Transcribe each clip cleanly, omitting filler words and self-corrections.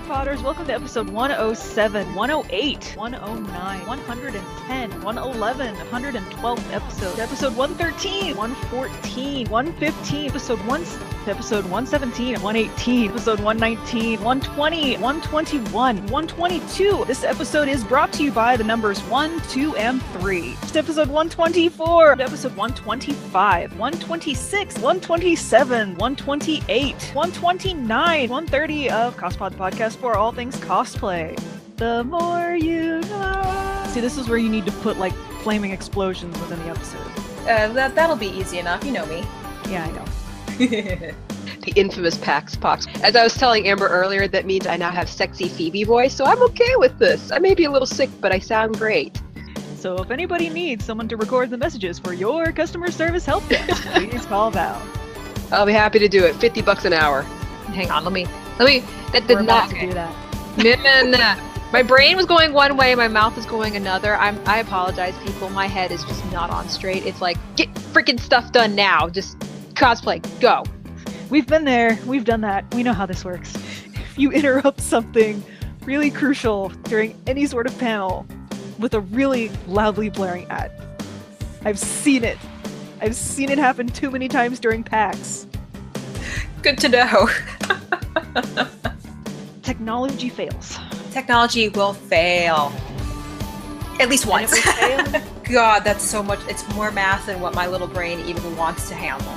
Potters, welcome to episode 107, 108, 109, 110, 111, 112th episode 113, 114, 115, episode 117, 118, episode 119, 120, 121, 122. This episode is brought to you by the numbers 1, 2, and 3. It's episode 124, episode 125, 126, 127, 128, 129, 130 of Cospod Podcast for all things cosplay. The more you know. See, this is where you need to put like flaming explosions within the episode. That'll be easy enough. You know me. Yeah, I know. The infamous Pax Pox. As I was telling Amber earlier, that means I now have sexy Phoebe voice, so I'm okay with this. I may be a little sick, but I sound great. So if anybody needs someone to record the messages for your customer service help desk, please call Val. I'll be happy to do it. $50 an hour. Hang on, let me. That We're did about not to do that. No. My brain was going one way, my mouth is going another. I apologize, people. My head is just not on straight. It's like, get freaking stuff done now. Just cosplay, go. We've been there. We've done that. We know how this works. If you interrupt something really crucial during any sort of panel with a really loudly blaring ad, I've seen it. I've seen it happen too many times during PAX. Good to know. Technology fails. Technology will fail. At least once. God, that's so much. It's more math than what my little brain even wants to handle.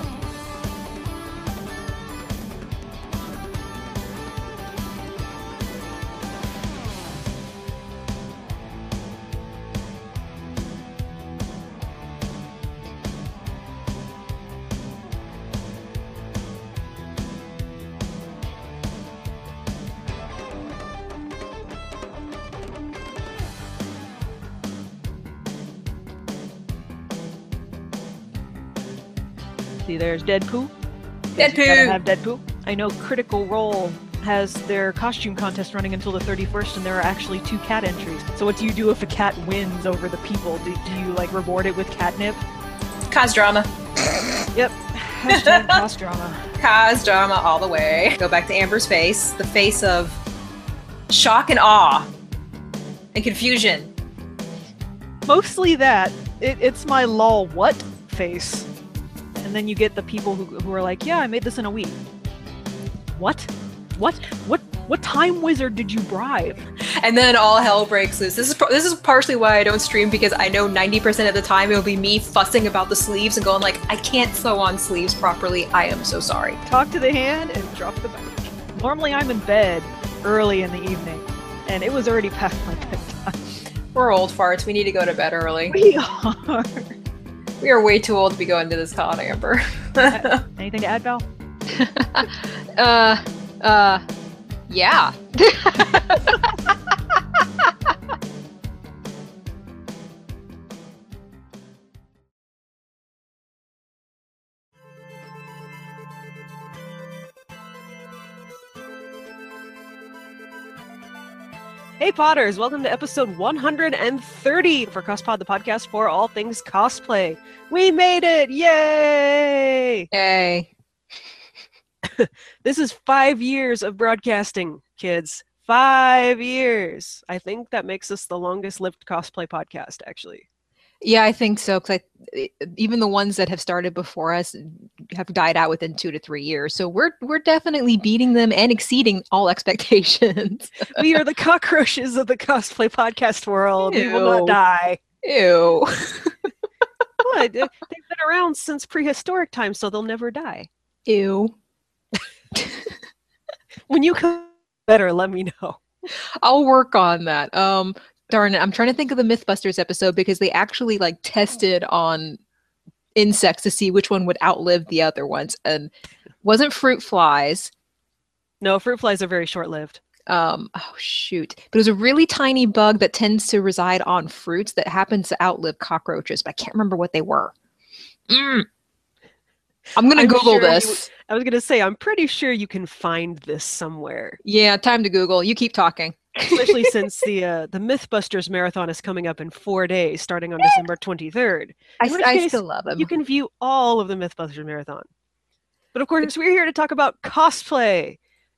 See, there's Deadpool. Deadpool! You gotta have Deadpool. I know Critical Role has their costume contest running until the 31st, and there are actually 2 cat entries. So what do you do if a cat wins over the people? Do you like reward it with catnip? Cause drama. Yep. Hashtag cos drama. Cause drama all the way. Go back to Amber's face. The face of shock and awe. And confusion. Mostly that. It's my lol what face. And then you get the people who are like, yeah, I made this in a week. What? What time wizard did you bribe? And then all hell breaks loose. This is partially why I don't stream, because I know 90% of the time it'll be me fussing about the sleeves and going like, I can't sew on sleeves properly. I am so sorry. Talk to the hand and drop the back. Normally I'm in bed early in the evening, and it was already past my bedtime. We're old farts. We need to go to bed early. We are. We are way too old to be going to this con, Amber. Anything to add, Val? Yeah. Hey Potters, welcome to episode 130 for Cospod, the podcast for all things cosplay. We made it! Yay! Hey. This is 5 years of broadcasting, kids. 5 years. I think that makes us the longest lived cosplay podcast, actually. Yeah, I think so, because even the ones that have started before us have died out within 2 to 3 years. So we're definitely beating them and exceeding all expectations. We are the cockroaches of the cosplay podcast world. We will not die. Ew. What? They've been around since prehistoric times, so they'll never die. Ew. When you come better, let me know. I'll work on that. Darn it, I'm trying to think of the Mythbusters episode, because they actually like tested on insects to see which one would outlive the other ones, and wasn't fruit flies. No, fruit flies are very short-lived. Oh shoot. But it was a really tiny bug that tends to reside on fruits that happens to outlive cockroaches, but I can't remember what they were. I'm gonna Google this. I was gonna say, I'm pretty sure you can find this somewhere. Yeah, time to Google. You keep talking. Especially since the Mythbusters marathon is coming up in 4 days, starting on December 23rd. I still love them. You can view all of the Mythbusters marathon. But of course, we're here to talk about cosplay.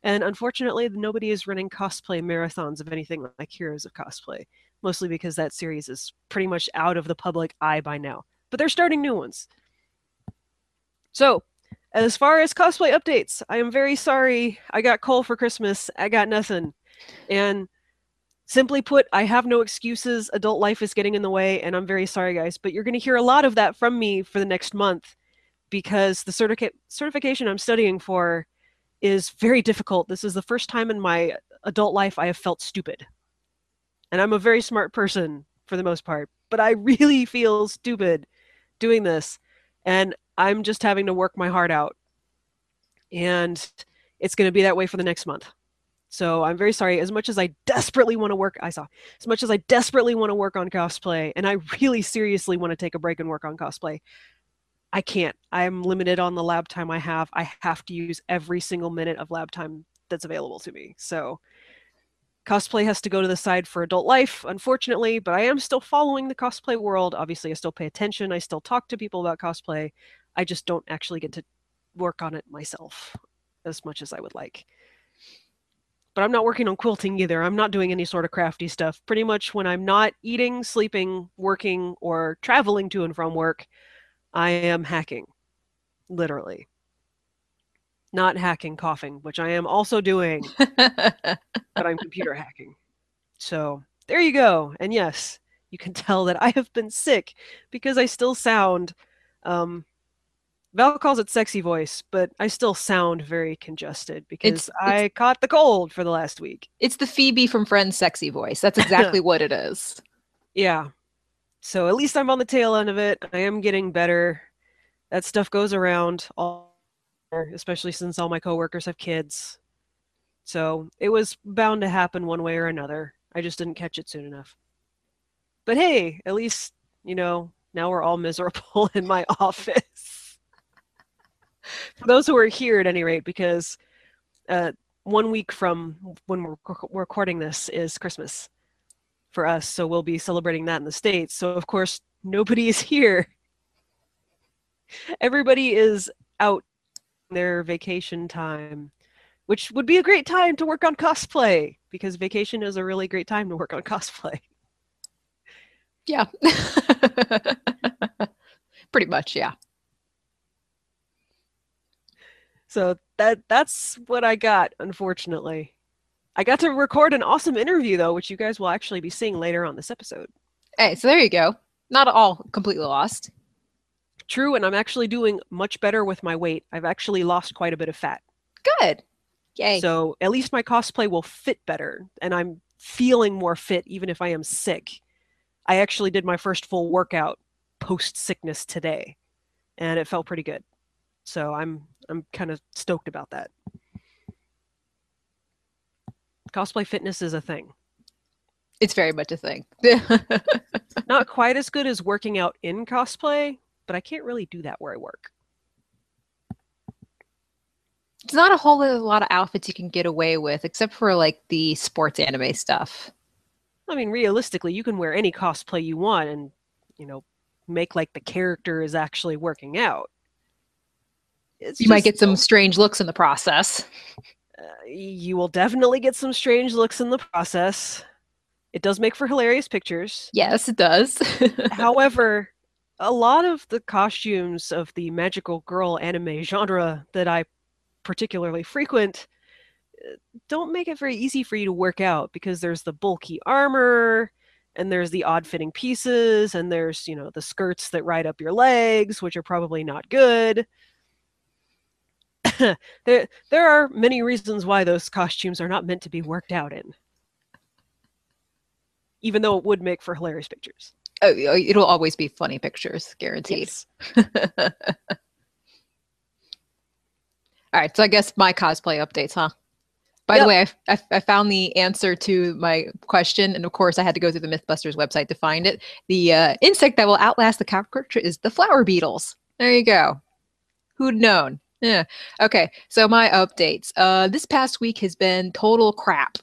And unfortunately, nobody is running cosplay marathons of anything like Heroes of Cosplay, mostly because that series is pretty much out of the public eye by now. But they're starting new ones. So, as far as cosplay updates, I am very sorry. I got coal for Christmas. I got nothing. And simply put, I have no excuses. Adult life is getting in the way, and I'm very sorry, guys. But you're going to hear a lot of that from me for the next month because the certification I'm studying for is very difficult. This is the first time in my adult life I have felt stupid. And I'm a very smart person for the most part, but I really feel stupid doing this. And I'm just having to work my heart out. And it's going to be that way for the next month. So I'm very sorry. As much as I desperately want to work, as much as I desperately want to work on cosplay, and I really seriously want to take a break and work on cosplay, I can't. I'm limited on the lab time I have. I have to use every single minute of lab time that's available to me. So cosplay has to go to the side for adult life, unfortunately, but I am still following the cosplay world. Obviously, I still pay attention. I still talk to people about cosplay. I just don't actually get to work on it myself as much as I would like. But I'm not working on quilting either. I'm not doing any sort of crafty stuff. Pretty much when I'm not eating, sleeping, working, or traveling to and from work, I am hacking, literally. Not hacking, coughing, which I am also doing, but I'm computer hacking. So there you go. And yes, you can tell that I have been sick because I still sound, Val calls it sexy voice, but I still sound very congested because I caught the cold for the last week. It's the Phoebe from Friends sexy voice. That's exactly what it is. Yeah. So at least I'm on the tail end of it. I am getting better. That stuff goes around, especially since all my coworkers have kids. So it was bound to happen one way or another. I just didn't catch it soon enough. But hey, at least, now we're all miserable in my office. For those who are here at any rate, because 1 week from when we're recording this is Christmas for us. So we'll be celebrating that in the States. So of course, nobody is here. Everybody is out their vacation time, which would be a great time to work on cosplay because vacation is a really great time to work on cosplay. Yeah. Pretty much, yeah. So that's what I got, unfortunately. I got to record an awesome interview, though, which you guys will actually be seeing later on this episode. Hey, so there you go. Not all completely lost. True, and I'm actually doing much better with my weight. I've actually lost quite a bit of fat. Good. Yay. So at least my cosplay will fit better, and I'm feeling more fit even if I am sick. I actually did my first full workout post-sickness today, and it felt pretty good. So I'm kind of stoked about that. Cosplay fitness is a thing. It's very much a thing. Not quite as good as working out in cosplay, but I can't really do that where I work. It's not a whole lot of outfits you can get away with, except for like the sports anime stuff. I mean, realistically, you can wear any cosplay you want and, make like the character is actually working out. You might get some strange looks in the process. You will definitely get some strange looks in the process. It does make for hilarious pictures. Yes, it does. However, a lot of the costumes of the magical girl anime genre that I particularly frequent don't make it very easy for you to work out because there's the bulky armor and there's the odd fitting pieces and there's, the skirts that ride up your legs, which are probably not good. There are many reasons why those costumes are not meant to be worked out in. Even though it would make for hilarious pictures. Oh, it'll always be funny pictures, guaranteed. Yes. All right, so I guess my cosplay updates, huh? By the way, I found the answer to my question, and of course I had to go through the Mythbusters website to find it. The insect that will outlast the cockroach is the flower beetles. There you go. Who'd known? Yeah. Okay, so my updates. This past week has been total crap.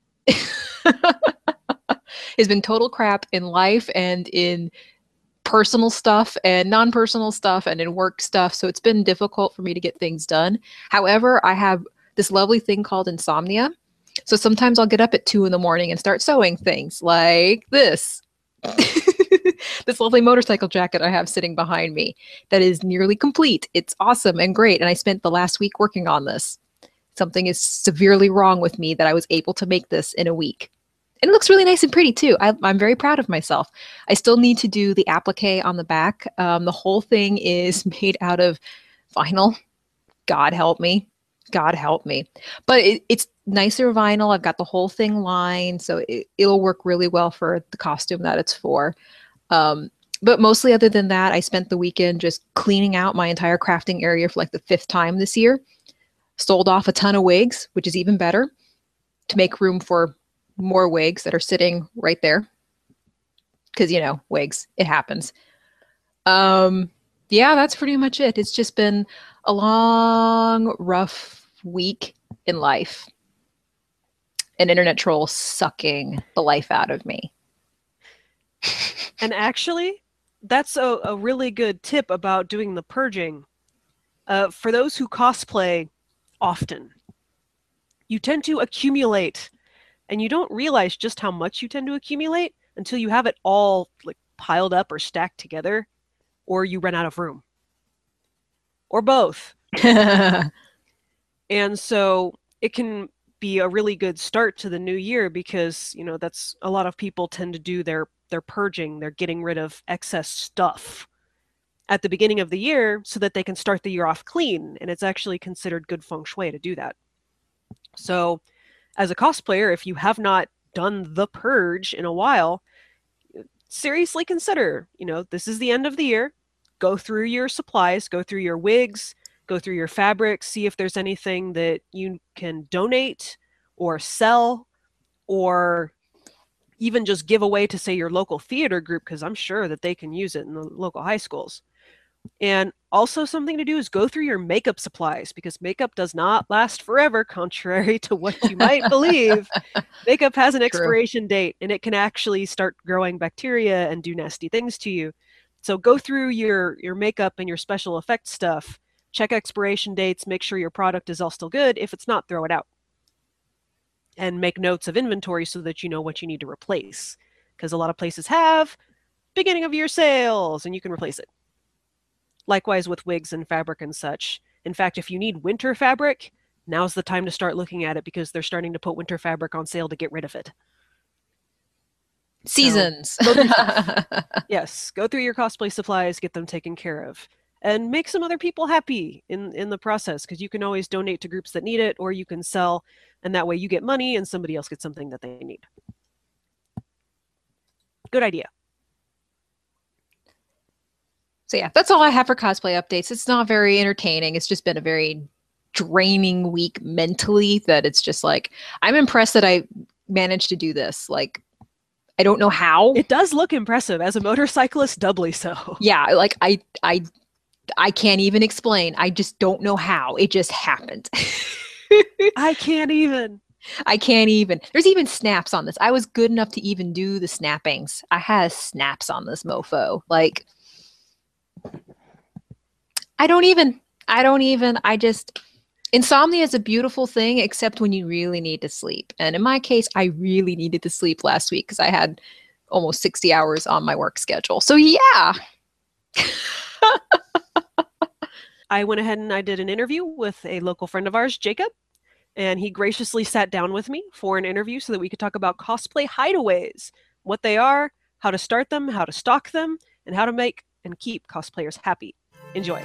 It's been total crap in life and in personal stuff and non-personal stuff and in work stuff. So it's been difficult for me to get things done. However, I have this lovely thing called insomnia. So sometimes I'll get up at 2 in the morning and start sewing things like this. This lovely motorcycle jacket I have sitting behind me that is nearly complete. It's awesome and great. And I spent the last week working on this. Something is severely wrong with me that I was able to make this in a week. And it looks really nice and pretty too. I'm very proud of myself. I still need to do the applique on the back. The whole thing is made out of vinyl. God help me. God help me. But it's nicer vinyl. I've got the whole thing lined, so it'll work really well for the costume that it's for. But mostly other than that, I spent the weekend just cleaning out my entire crafting area for like the 5th time this year. Sold off a ton of wigs, which is even better, to make room for more wigs that are sitting right there. Because, you know, wigs, it happens. Yeah, that's pretty much it. It's just been a long, rough week in life. An internet troll sucking the life out of me. And actually, that's a really good tip about doing the purging. For those who cosplay often, you tend to accumulate, and you don't realize just how much you tend to accumulate until you have it all like piled up or stacked together, or you run out of room, or both. And so it can be a really good start to the new year because, you know, that's a lot of people tend to do their purging. They're getting rid of excess stuff at the beginning of the year so that they can start the year off clean. And it's actually considered good feng shui to do that. So as a cosplayer, if you have not done the purge in a while, seriously consider, you know, this is the end of the year. Go through your supplies, go through your wigs, go through your fabrics, see if there's anything that you can donate or sell or even just give away to, say, your local theater group, because I'm sure that they can use it in the local high schools. And also something to do is go through your makeup supplies, because makeup does not last forever, contrary to what you might believe. Makeup has an expiration date, and it can actually start growing bacteria and do nasty things to you. So go through your makeup and your special effects stuff, check expiration dates, make sure your product is all still good. If it's not, throw it out. And make notes of inventory so that you know what you need to replace. Because a lot of places have beginning of year sales, and you can replace it. Likewise with wigs and fabric and such. In fact, if you need winter fabric, now's the time to start looking at it, because they're starting to put winter fabric on sale to get rid of it. Seasons. So, yes, go through your cosplay supplies, get them taken care of. And make some other people happy in the process, because you can always donate to groups that need it, or you can sell, and that way you get money and somebody else gets something that they need. Good idea. So yeah, that's all I have for cosplay updates. It's not very entertaining. It's just been a very draining week mentally, that it's just like, I'm impressed that I managed to do this. Like, I don't know how. It does look impressive. As a motorcyclist, doubly so. Yeah, like I can't even explain. I just don't know how. It just happened. I can't even. There's even snaps on this. I was good enough to even do the snappings. I had snaps on this mofo. Like, insomnia is a beautiful thing, except when you really need to sleep. And in my case, I really needed to sleep last week because I had almost 60 hours on my work schedule. So yeah. I went ahead and I did an interview with a local friend of ours, Jacob, and he graciously sat down with me for an interview so that we could talk about cosplay hideaways, what they are, how to start them, how to stock them, and how to make and keep cosplayers happy. Enjoy.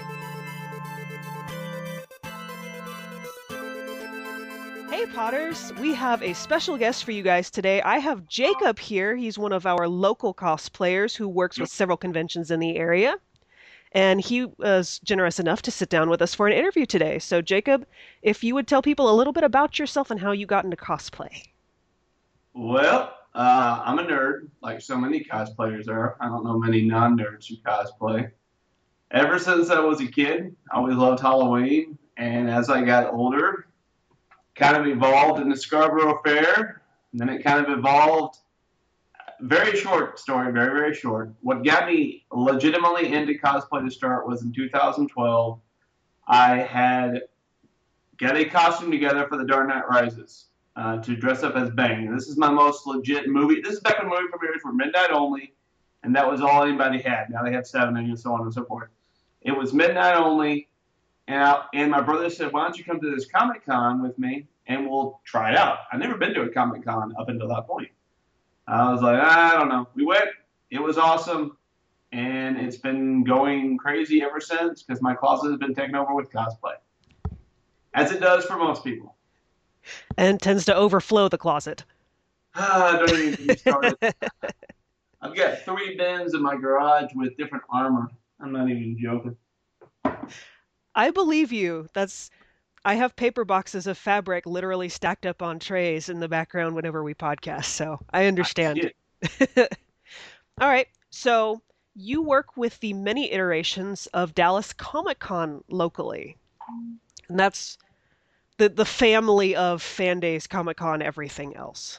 Hey Potters, we have a special guest for you guys today. I have Jacob here. He's one of our local cosplayers who works with several conventions in the area. And he was generous enough to sit down with us for an interview today. So Jacob, if you would tell people a little bit about yourself and how you got into cosplay. Well, I'm a nerd, like so many cosplayers are. I don't know many non-nerds who cosplay. Ever since I was a kid, I always loved Halloween. And as I got older, kind of evolved in the Scarborough Fair. And then it kind of evolved. Very short story, very, very short. What got me legitimately into cosplay to start was in 2012. I had get a costume together for The Dark Knight Rises to dress up as Bane. This is my most legit movie. This is back when movie premieres were midnight only, and that was all anybody had. Now they have 7 and so on and so forth. It was midnight only, and my brother said, "Why don't you come to this Comic-Con with me, and we'll try it out." I'd never been to a Comic-Con up until that point. I was like, I don't know. We went. It was awesome, and it's been going crazy ever since because my closet has been taken over with cosplay, as it does for most people. And tends to overflow the closet. Don't even get me started. I've got 3 bins in my garage with different armor. I'm not even joking. I believe you. I have paper boxes of fabric literally stacked up on trays in the background whenever we podcast, so I understand. All right. So you work with the many iterations of Dallas Comic-Con locally. And that's the family of Fan Days, Comic-Con, everything else.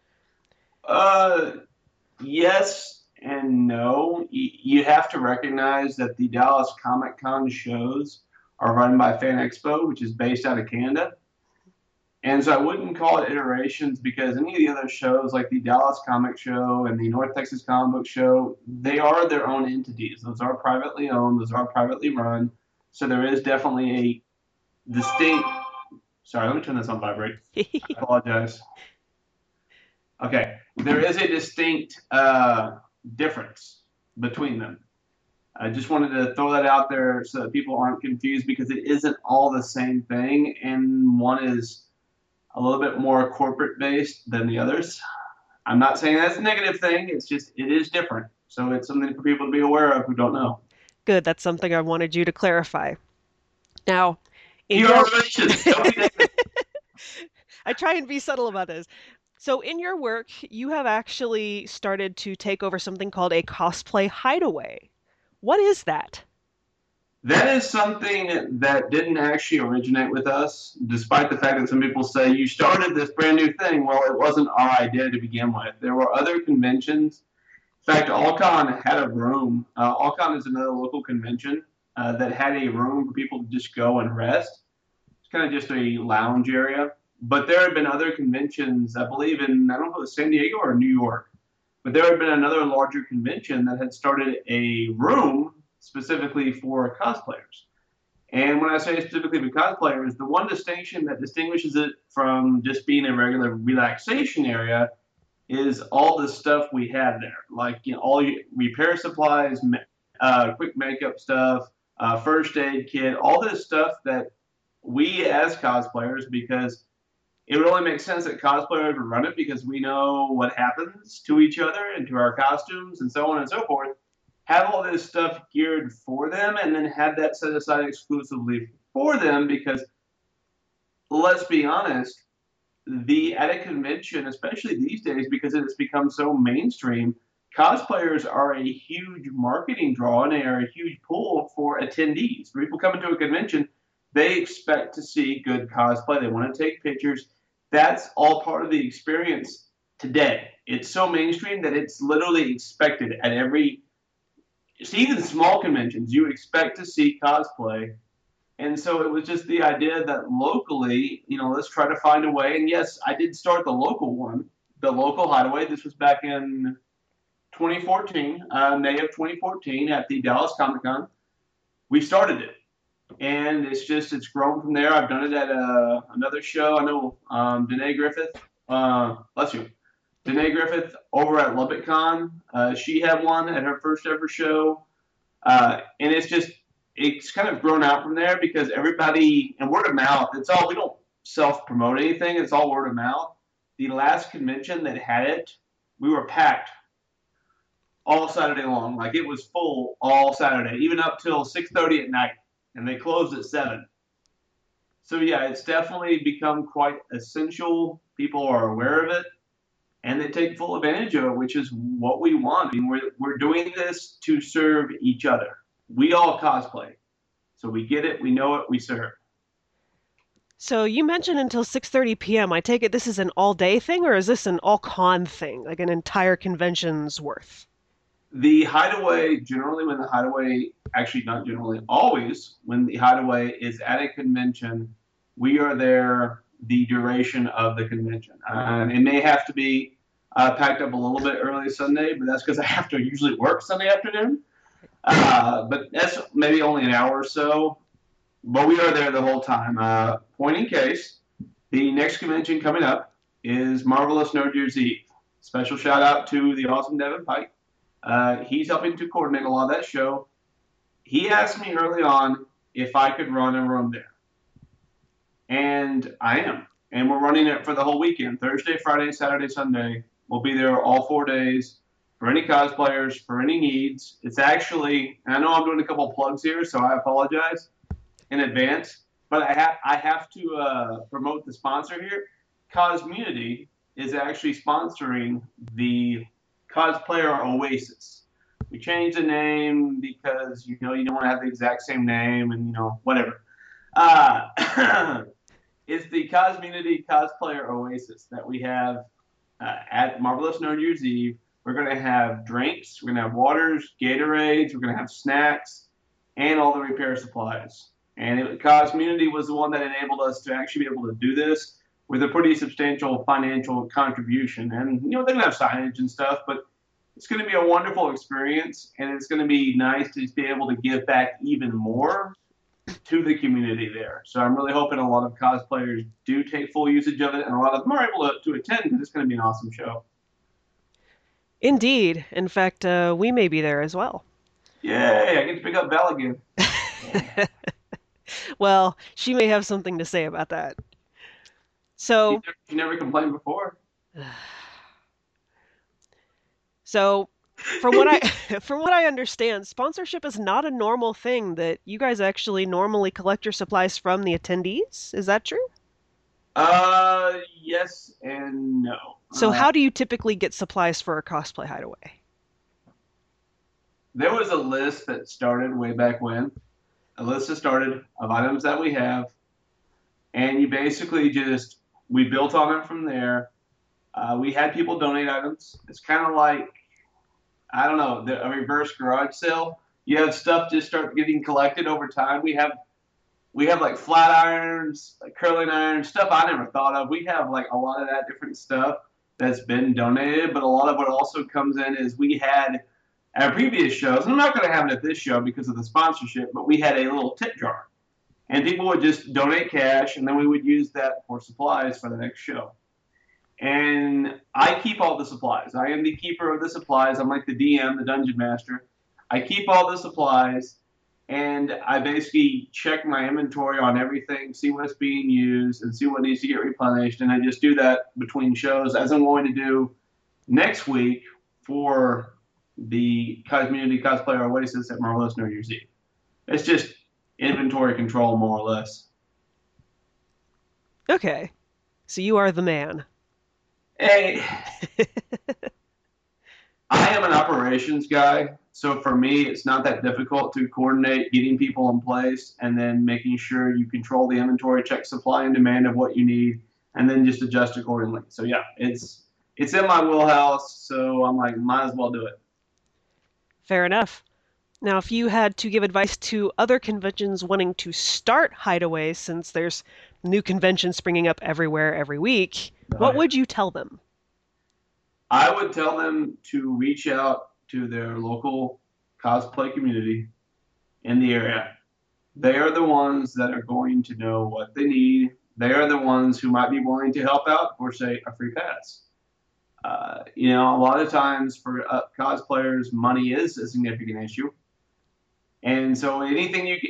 Yes and no. You have to recognize that the Dallas Comic-Con shows are run by Fan Expo, which is based out of Canada. And so I wouldn't call it iterations because any of the other shows like the Dallas Comic Show and the North Texas Comic Book Show, they are their own entities. Those are privately owned. Those are privately run. So there is definitely a distinct... Sorry, let me turn this on vibrate. I apologize. Okay. There is a distinct difference between them. I just wanted to throw that out there so that people aren't confused because it isn't all the same thing, and one is a little bit more corporate based than the others. I'm not saying that's a negative thing. It's just, it is different. So it's something for people to be aware of who don't know. Good. That's something I wanted you to clarify. Now, I try and be subtle about this. So in your work, you have actually started to take over something called a cosplay hideaway. What is that? That is something that didn't actually originate with us, despite the fact that some people say you started this brand new thing. Well, it wasn't our idea to begin with. There were other conventions. In fact, AllCon had a room. AllCon is another local convention that had a room for people to just go and rest. It's kind of just a lounge area. But there had been other conventions, I believe in, I don't know if it was San Diego or New York, but there had been another larger convention that had started a room specifically for cosplayers. And when I say specifically for cosplayers, the one distinction that distinguishes it from just being a regular relaxation area is all the stuff we had there. Like, you know, all repair supplies, quick makeup stuff, first aid kit, all this stuff that we as cosplayers, because it would only make sense that cosplayers would run it because we know what happens to each other and to our costumes and so on and so forth. Have all this stuff geared for them and then have that set aside exclusively for them because, let's be honest, at a convention, especially these days because it's become so mainstream, cosplayers are a huge marketing draw and they are a huge pull for attendees. When people come into a convention, they expect to see good cosplay. They want to take pictures. That's all part of the experience today. It's so mainstream that it's literally expected at every, even small conventions, you expect to see cosplay. And so it was just the idea that locally, you know, let's try to find a way. And yes, I did start the local one, the local hideaway. This was back in 2014, May of 2014 at the Dallas Comic-Con. We started it. And it's grown from there. I've done it at another show. I know Danae Griffith, bless you, Danae Griffith over at Lubbock Con. She had one at her first ever show. And it's kind of grown out from there because everybody, and word of mouth, we don't self-promote anything. It's all word of mouth. The last convention that had it, we were packed all Saturday long. Like it was full all Saturday, even up till 6:30 at night. And they closed at 7. So yeah, it's definitely become quite essential. People are aware of it, and they take full advantage of it, which is what we want. I mean, we're doing this to serve each other. We all cosplay, so we get it, we know it, we serve. So you mentioned until 6:30 p.m. I take it this is an all-day thing, or is this an all-con thing, like an entire convention's worth? The hideaway, actually not generally, always when the hideaway is at a convention, we are there the duration of the convention. It may have to be packed up a little bit early Sunday, but that's because I have to usually work Sunday afternoon. But that's maybe only an hour or so. But we are there the whole time. Point in case, the next convention coming up is Marvelous Nerd Year's Eve. Special shout out to the awesome Devin Pike. He's helping to coordinate a lot of that show. He asked me early on if I could run a room there. And I am. And we're running it for the whole weekend. Thursday, Friday, Saturday, Sunday. We'll be there all 4 days for any cosplayers, for any needs. It's actually, and I know I'm doing a couple of plugs here, so I apologize in advance. But I have to promote the sponsor here. Cosmunity is actually sponsoring the Cosplayer Oasis. We changed the name because, you don't want to have the exact same name and, whatever. It's the Cosmunity Cosplayer Oasis that we have at Marvelous Nerd Year's Eve. We're going to have drinks, we're going to have waters, Gatorades, we're going to have snacks, and all the repair supplies. And Cosmunity was the one that enabled us to actually be able to do this with a pretty substantial financial contribution. And, they're going to have signage and stuff, but it's going to be a wonderful experience, and it's going to be nice to be able to give back even more to the community there. So I'm really hoping a lot of cosplayers do take full usage of it, and a lot of them are able to attend because it's going to be an awesome show. Indeed. In fact, we may be there as well. Yay, I get to pick up Val again. Well, she may have something to say about that. So She never complained before. So from what I understand, sponsorship is not a normal thing that you guys actually normally collect your supplies from the attendees. Is that true? Yes and no. So how do you typically get supplies for a cosplay hideaway? There was a list that started way back when. A list that started of items that we have, and you basically we built on it from there. We had people donate items. It's kind of like, I don't know, a reverse garage sale. You have stuff just start getting collected over time. We have like flat irons, like curling irons, stuff I never thought of. We have like a lot of that different stuff that's been donated, but a lot of what also comes in is we had at previous shows, and I'm not going to have it at this show because of the sponsorship, but we had a little tip jar. And people would just donate cash, and then we would use that for supplies for the next show. And I keep all the supplies. I am the keeper of the supplies. I'm like the DM, the dungeon master. I keep all the supplies, and I basically check my inventory on everything, see what's being used, and see what needs to get replenished. And I just do that between shows, as I'm going to do next week for the Community Cosplayer Oasis at Marvelous New Year's Eve. It's just inventory control, more or less. Okay. So you are the man. Hey, I am an operations guy, so for me, it's not that difficult to coordinate getting people in place and then making sure you control the inventory, check supply and demand of what you need, and then just adjust accordingly. So yeah, it's in my wheelhouse, so I'm like, might as well do it. Fair enough. Now, if you had to give advice to other conventions wanting to start hideaways, since there's new conventions springing up everywhere every week, what would you tell them? I would tell them to reach out to their local cosplay community in the area. They are the ones that are going to know what they need. They are the ones who might be willing to help out for, say, a free pass. A lot of times for cosplayers, money is a significant issue. And so anything you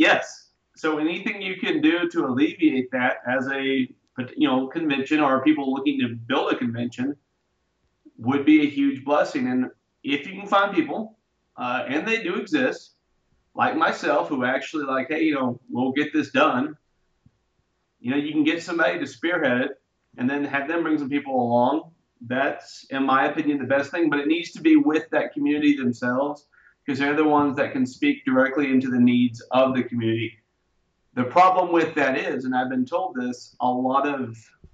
can do to alleviate that as a convention or people looking to build a convention would be a huge blessing. And if you can find people, and they do exist, like myself, who actually like, hey, we'll get this done. You can get somebody to spearhead it and then have them bring some people along. That's, in my opinion, the best thing, but it needs to be with that community themselves because they're the ones that can speak directly into the needs of the community. The problem with that is, and I've been told this, a lot of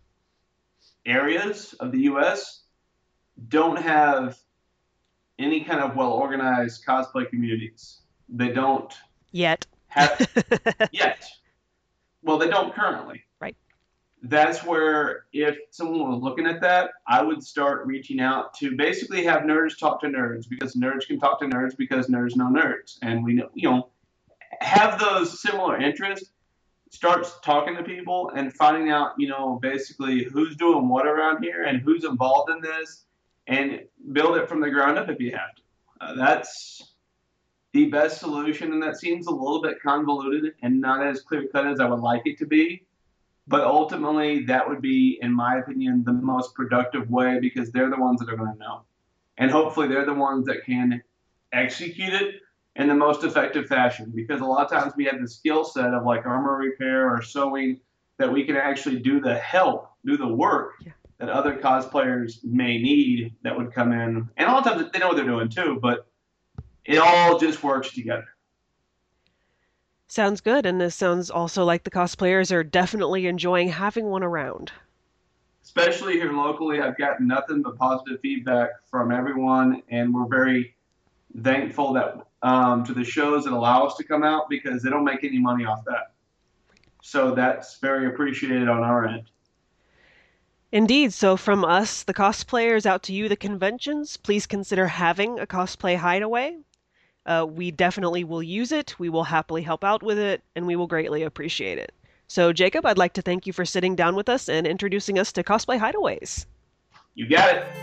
areas of the U.S. don't have any kind of well-organized cosplay communities. They don't yet. Have yet. well, they don't currently. Right. That's where if someone was looking at that, I would start reaching out to basically have nerds talk to nerds, because nerds can talk to nerds because nerds know nerds. And we know, have those similar interests, start talking to people and finding out, basically who's doing what around here and who's involved in this, and build it from the ground up if you have to. That's the best solution, and that seems a little bit convoluted and not as clear-cut as I would like it to be. But ultimately, that would be, in my opinion, the most productive way, because they're the ones that are going to know. And hopefully they're the ones that can execute it in the most effective fashion. Because a lot of times we have the skill set of like armor repair or sewing that we can actually do the work that other cosplayers may need that would come in. And a lot of times they know what they're doing too, but it all just works together. Sounds good, and this sounds also like the cosplayers are definitely enjoying having one around. Especially here locally, I've gotten nothing but positive feedback from everyone, and we're very thankful that to the shows that allow us to come out, because they don't make any money off that. So that's very appreciated on our end. Indeed, so from us, the cosplayers, out to you, the conventions, please consider having a cosplay hideaway. We definitely will use it, we will happily help out with it, and we will greatly appreciate it. So Jacob, I'd like to thank you for sitting down with us and introducing us to Cosplay Hideaways. You got it.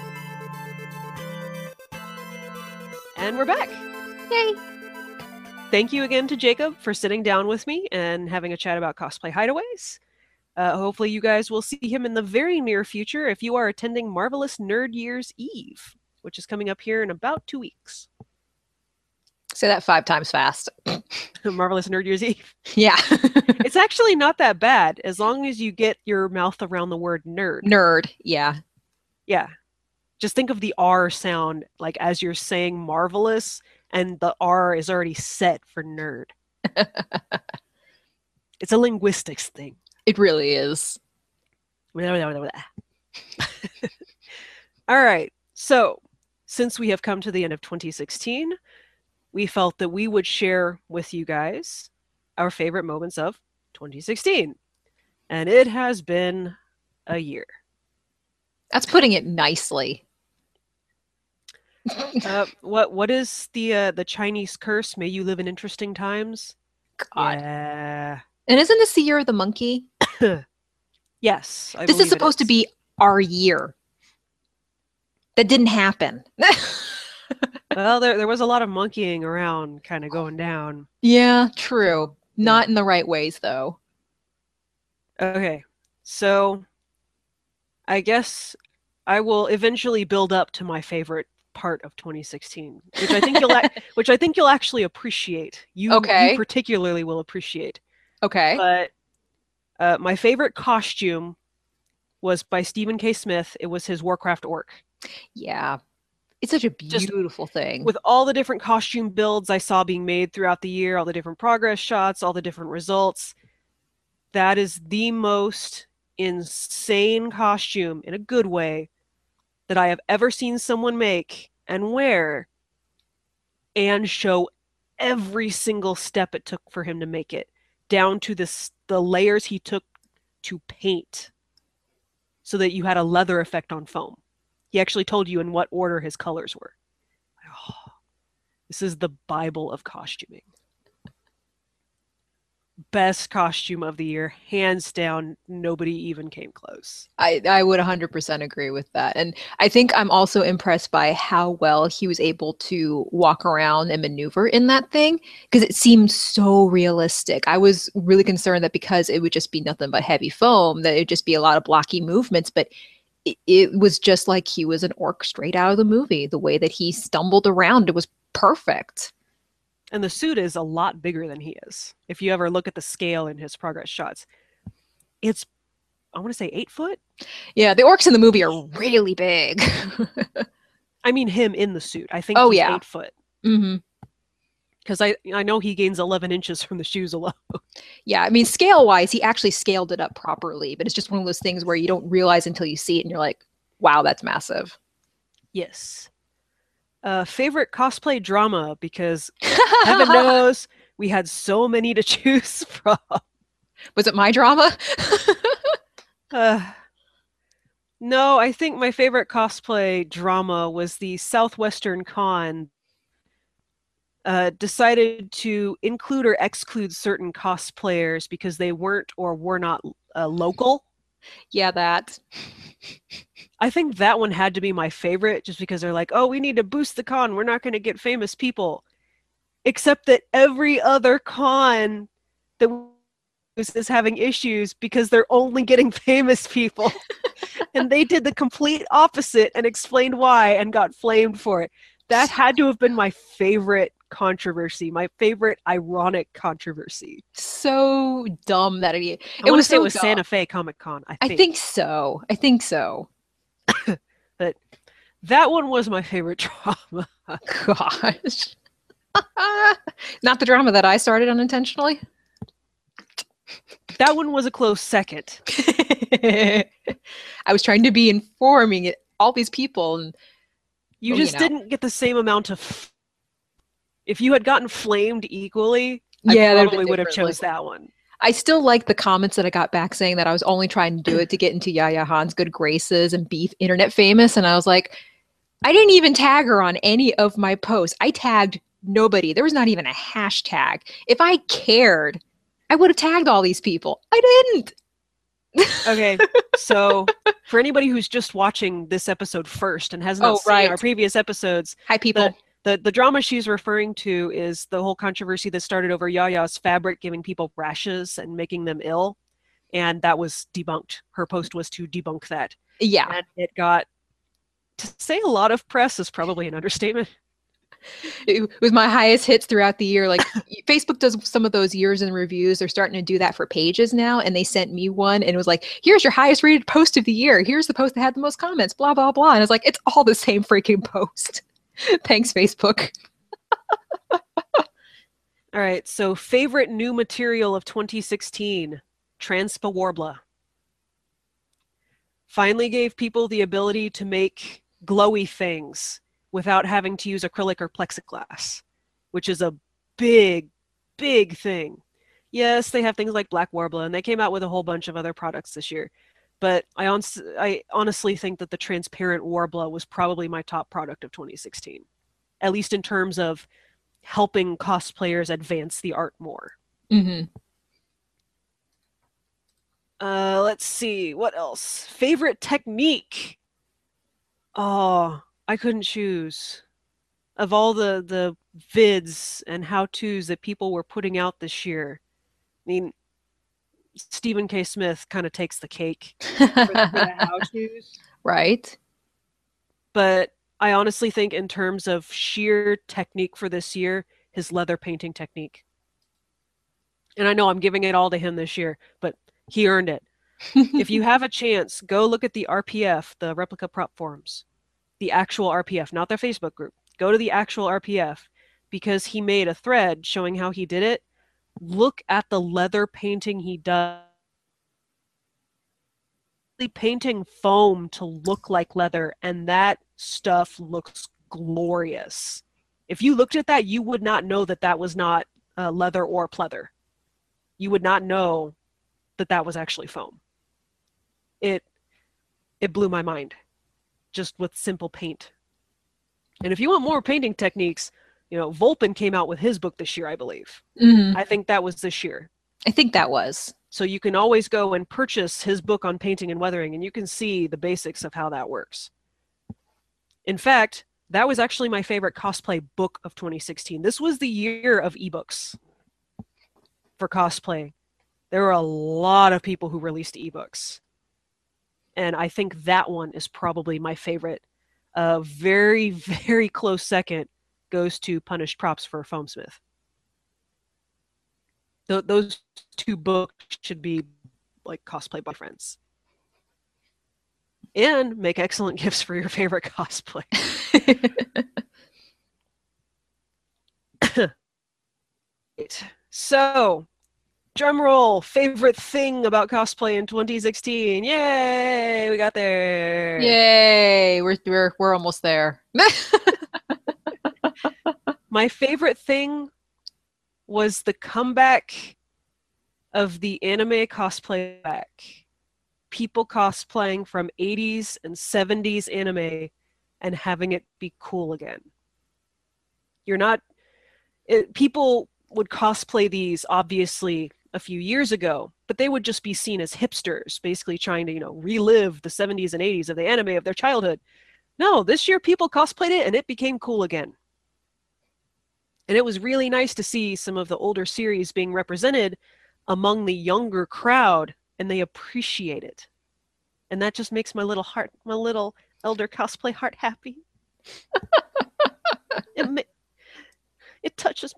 And we're back. Yay! Thank you again to Jacob for sitting down with me and having a chat about Cosplay Hideaways. Hopefully you guys will see him in the very near future if you are attending Marvelous Nerd Year's Eve, which is coming up here in about 2 weeks. Say that 5 times fast. Marvelous Nerd Year's Eve. Yeah. It's actually not that bad, as long as you get your mouth around the word nerd. Nerd, yeah. Yeah. Just think of the R sound, like as you're saying marvelous, and the R is already set for nerd. It's a linguistics thing. It really is. All right. So, since we have come to the end of 2016, we felt that we would share with you guys our favorite moments of 2016. And it has been a year. That's putting it nicely. What is the Chinese curse? May you live in interesting times? God. Yeah. And isn't this the year of the monkey? Yes. This is supposed to be our year. That didn't happen. Well, there was a lot of monkeying around kind of going down. Yeah, true. Not in the right ways, though. Okay. So I guess I will eventually build up to my favorite part of 2016, which I think you'll actually appreciate. You particularly will appreciate. Okay. But my favorite costume was by Stephen K. Smith. It was his Warcraft orc. Yeah. It's such a beautiful thing. With all the different costume builds I saw being made throughout the year, all the different progress shots, all the different results, that is the most insane costume, in a good way, that I have ever seen someone make and wear and show every single step it took for him to make it, down to the layers he took to paint so that you had a leather effect on foam. He actually told you in what order his colors were. Oh, this is the Bible of costuming. Best costume of the year, hands down. Nobody even came close. I would 100% agree with that. And I think I'm also impressed by how well he was able to walk around and maneuver in that thing, because it seemed so realistic. I was really concerned that because it would just be nothing but heavy foam, that it'd just be a lot of blocky movements, but it was just like he was an orc straight out of the movie. The way that he stumbled around, it was perfect. And the suit is a lot bigger than he is. If you ever look at the scale in his progress shots, it's, I want to say 8 foot. Yeah, the orcs in the movie are really big. I mean him in the suit. I think he's 8 foot. Mm-hmm. Because I know he gains 11 inches from the shoes alone. Yeah, I mean, scale-wise, he actually scaled it up properly, but it's just one of those things where you don't realize until you see it, and you're like, wow, that's massive. Yes. Favorite cosplay drama, because heaven knows we had so many to choose from. Was it my drama? No, I think my favorite cosplay drama was the Southwestern Con decided to include or exclude certain cosplayers because they weren't or were not local. Yeah, that. I think that one had to be my favorite just because they're like, oh, we need to boost the con. We're not going to get famous people. Except that every other con that is having issues because they're only getting famous people. And they did the complete opposite and explained why and got flamed for it. That had to have been my favorite controversy, my favorite ironic controversy. So dumb that it I was say so it was dumb. Santa Fe Comic Con. I think so. I think so. But that one was my favorite drama. Gosh. Not the drama that I started unintentionally. That one was a close second. I was trying to be informing all these people, and you just didn't get the same amount of. If you had gotten flamed equally, yeah, I probably would have chose that one. I still like the comments that I got back saying that I was only trying to do it to get into Yaya Han's good graces and be internet famous, and I was like, I didn't even tag her on any of my posts. I tagged nobody. There was not even a hashtag. If I cared, I would have tagged all these people. I didn't. Okay, so for anybody who's just watching this episode first and has not seen our previous episodes, hi people. The drama she's referring to is the whole controversy that started over Yaya's fabric giving people rashes and making them ill, and that was debunked. Her post was to debunk that. Yeah, and it got, to say a lot of press is probably an understatement. It was my highest hits throughout the year. Like Facebook does some of those years in reviews. They're starting to do that for pages now. And they sent me one and it was like, here's your highest rated post of the year. Here's the post that had the most comments, blah, blah, blah. And I was like, it's all the same freaking post. Thanks, Facebook. All right. So favorite new material of 2016, Transpa Warbler. Finally gave people the ability to make glowy things without having to use acrylic or plexiglass, which is a big, big thing. Yes, they have things like Black Warbler, and they came out with a whole bunch of other products this year. But I honestly think that the transparent Warbler was probably my top product of 2016, at least in terms of helping cosplayers advance the art more. Mm-hmm. Let's see, what else? Favorite technique? Oh, I couldn't choose. Of all the vids and how-tos that people were putting out this year, I mean, Stephen K. Smith kind of takes the cake for the how-tos. Right. But I honestly think in terms of sheer technique for this year, his leather painting technique. And I know I'm giving it all to him this year, but he earned it. If you have a chance, go look at the RPF, the Replica Prop Forums. The actual RPF, not their Facebook group. Go to the actual RPF because he made a thread showing how he did it. Look at the leather painting he does. Painting foam to look like leather, and that stuff looks glorious. If you looked at that, you would not know that that was not leather or pleather. You would not know that that was actually foam. It blew my mind. Just with simple paint. And if you want more painting techniques, Volpin came out with his book this year, I believe. Mm-hmm. I think that was this year. I think that was. So you can always go and purchase his book on painting and weathering, and you can see the basics of how that works. In fact, that was actually my favorite cosplay book of 2016. This was the year of ebooks for cosplay. There were a lot of people who released ebooks. And I think that one is probably my favorite. A very, very close second goes to Punished Props for Foamsmith. Those two books should be like cosplay boyfriends. And make excellent gifts for your favorite cosplay. So, drum roll, favorite thing about cosplay in 2016. Yay, we got there. Yay, we're almost there. My favorite thing was the comeback of the anime cosplay back. People cosplaying from 80s and 70s anime and having it be cool again. People would cosplay these obviously a few years ago, but they would just be seen as hipsters, basically trying to, relive the 70s and 80s of the anime of their childhood. No, this year people cosplayed it and it became cool again. And it was really nice to see some of the older series being represented among the younger crowd, and they appreciate it. And that just makes my little elder cosplay heart happy. It touches.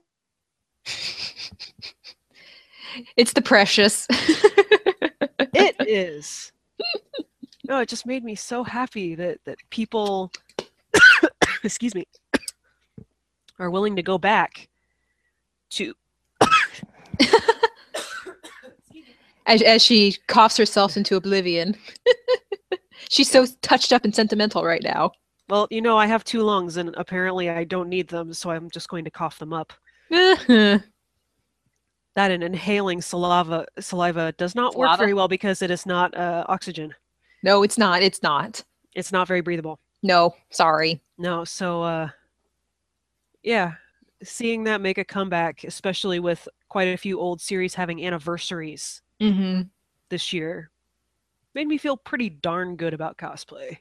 It's the precious. It is. No, it just made me so happy that people, excuse me, are willing to go back to. As she coughs herself into oblivion. She's so touched up and sentimental right now. Well, I have 2 lungs, and apparently I don't need them, so I'm just going to cough them up. That and inhaling saliva does not work very well because it is not oxygen. No, it's not. It's not. It's not very breathable. No, sorry. No, so yeah, seeing that make a comeback, especially with quite a few old series having anniversaries this year, made me feel pretty darn good about cosplay.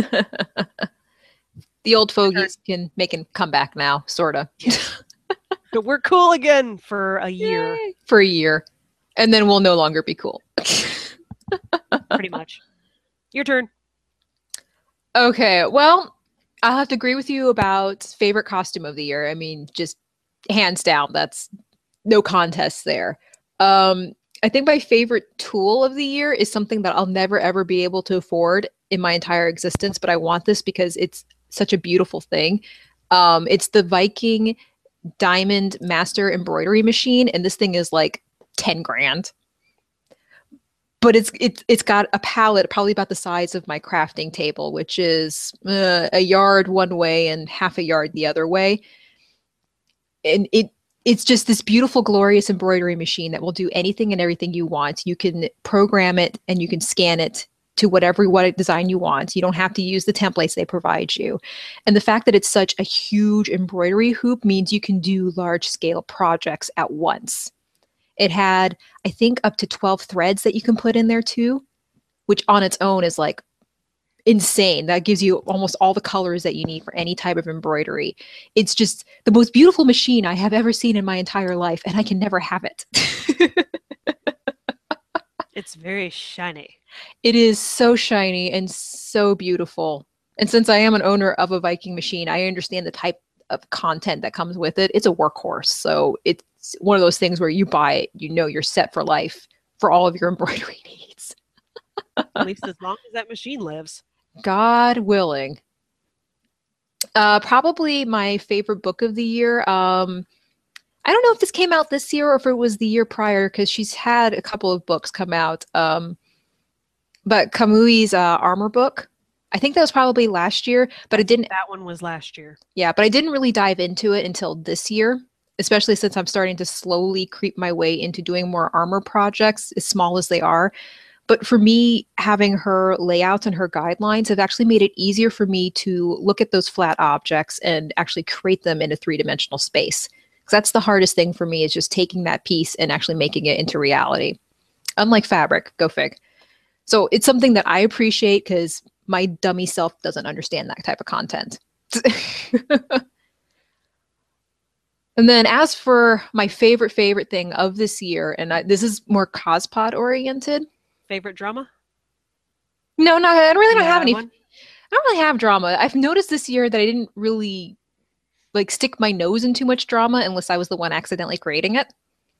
The old fogies can make a comeback now, sort of. But we're cool again for a year. Yay. For a year. And then we'll no longer be cool. Pretty much. Your turn. Okay, well, I'll have to agree with you about favorite costume of the year. I mean, just hands down, that's no contest there. I think my favorite tool of the year is something that I'll never ever be able to afford in my entire existence, but I want this because it's such a beautiful thing. It's the Viking Diamond Master Embroidery Machine, and this thing is like 10 grand. But it's got a palette probably about the size of my crafting table, which is a yard one way and half a yard the other way. And it's just this beautiful, glorious embroidery machine that will do anything and everything you want. You can program it and you can scan it to what design you want. You don't have to use the templates they provide you. And the fact that it's such a huge embroidery hoop means you can do large scale projects at once. It had, I think, up to 12 threads that you can put in there too, which on its own is like insane. That gives you almost all the colors that you need for any type of embroidery. It's just the most beautiful machine I have ever seen in my entire life, and I can never have it. It's very shiny. It is so shiny and so beautiful. And since I am an owner of a Viking machine, I understand the type of content that comes with it. It's a workhorse. So it's one of those things where you buy it, you're set for life for all of your embroidery needs. At least as long as that machine lives. God willing. Probably my favorite book of the year. I don't know if this came out this year or if it was the year prior, because she's had a couple of books come out. But Kamui's Armor book, I think that was probably last year, but it didn't. That one was last year. Yeah, but I didn't really dive into it until this year, especially since I'm starting to slowly creep my way into doing more armor projects, as small as they are. But for me, having her layouts and her guidelines have actually made it easier for me to look at those flat objects and actually create them in a 3-dimensional space. Because that's the hardest thing for me, is just taking that piece and actually making it into reality. Unlike fabric, go fig. So it's something that I appreciate because my dummy self doesn't understand that type of content. And then as for my favorite thing of this year, and this is more Cospod oriented. Favorite drama? No, I really don't have any. One? I don't really have drama. I've noticed this year that I didn't really stick my nose in too much drama unless I was the one accidentally creating it.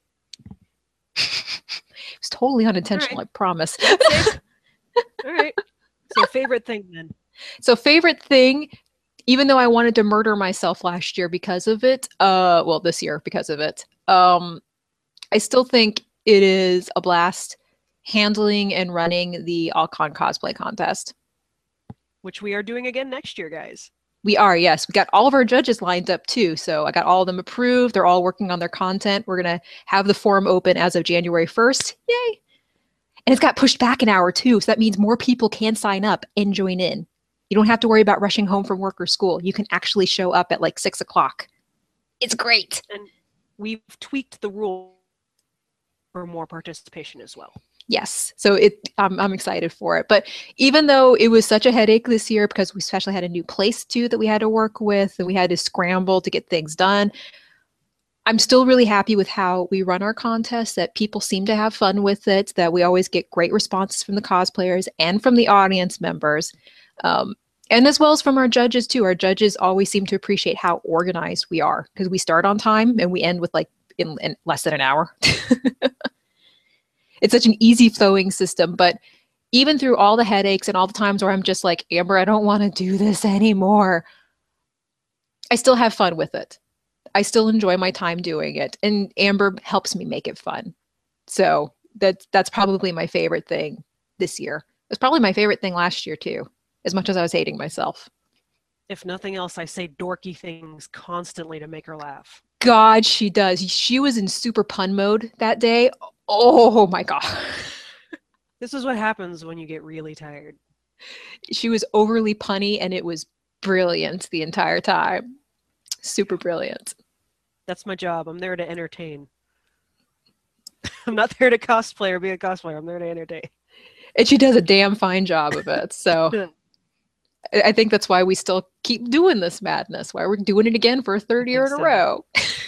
It was totally unintentional, Right. I promise. All right. So favorite thing then. So favorite thing, even though I wanted to murder myself last year because of it, this year because of it, I still think it is a blast handling and running the Alcon cosplay contest. Which we are doing again next year, guys. We are, yes. We got all of our judges lined up too. So I got all of them approved. They're all working on their content. We're going to have the forum open as of January 1st. Yay. And it's got pushed back an hour too. So that means more people can sign up and join in. You don't have to worry about rushing home from work or school. You can actually show up at like 6 o'clock. It's great. And we've tweaked the rule for more participation as well. Yes. So I'm excited for it. But even though it was such a headache this year because we especially had a new place too that we had to work with and we had to scramble to get things done, I'm still really happy with how we run our contests, that people seem to have fun with it, that we always get great responses from the cosplayers and from the audience members. And as well as from our judges too. Our judges always seem to appreciate how organized we are because we start on time and we end with like in less than an hour. It's such an easy flowing system, but even through all the headaches and all the times where I'm just like, Amber, I don't want to do this anymore, I still have fun with it. I still enjoy my time doing it, and Amber helps me make it fun. So that's probably my favorite thing this year. It's probably my favorite thing last year too, as much as I was hating myself. If nothing else, I say dorky things constantly to make her laugh. God, she does. She was in super pun mode that day. Oh my God. This is what happens when you get really tired. She was overly punny and it was brilliant the entire time. Super brilliant. That's my job. I'm there to entertain. I'm not there to cosplay or be a cosplayer. I'm there to entertain. And she does a damn fine job of it. So I think that's why we still keep doing this madness, why we're doing it again for a third year in a row.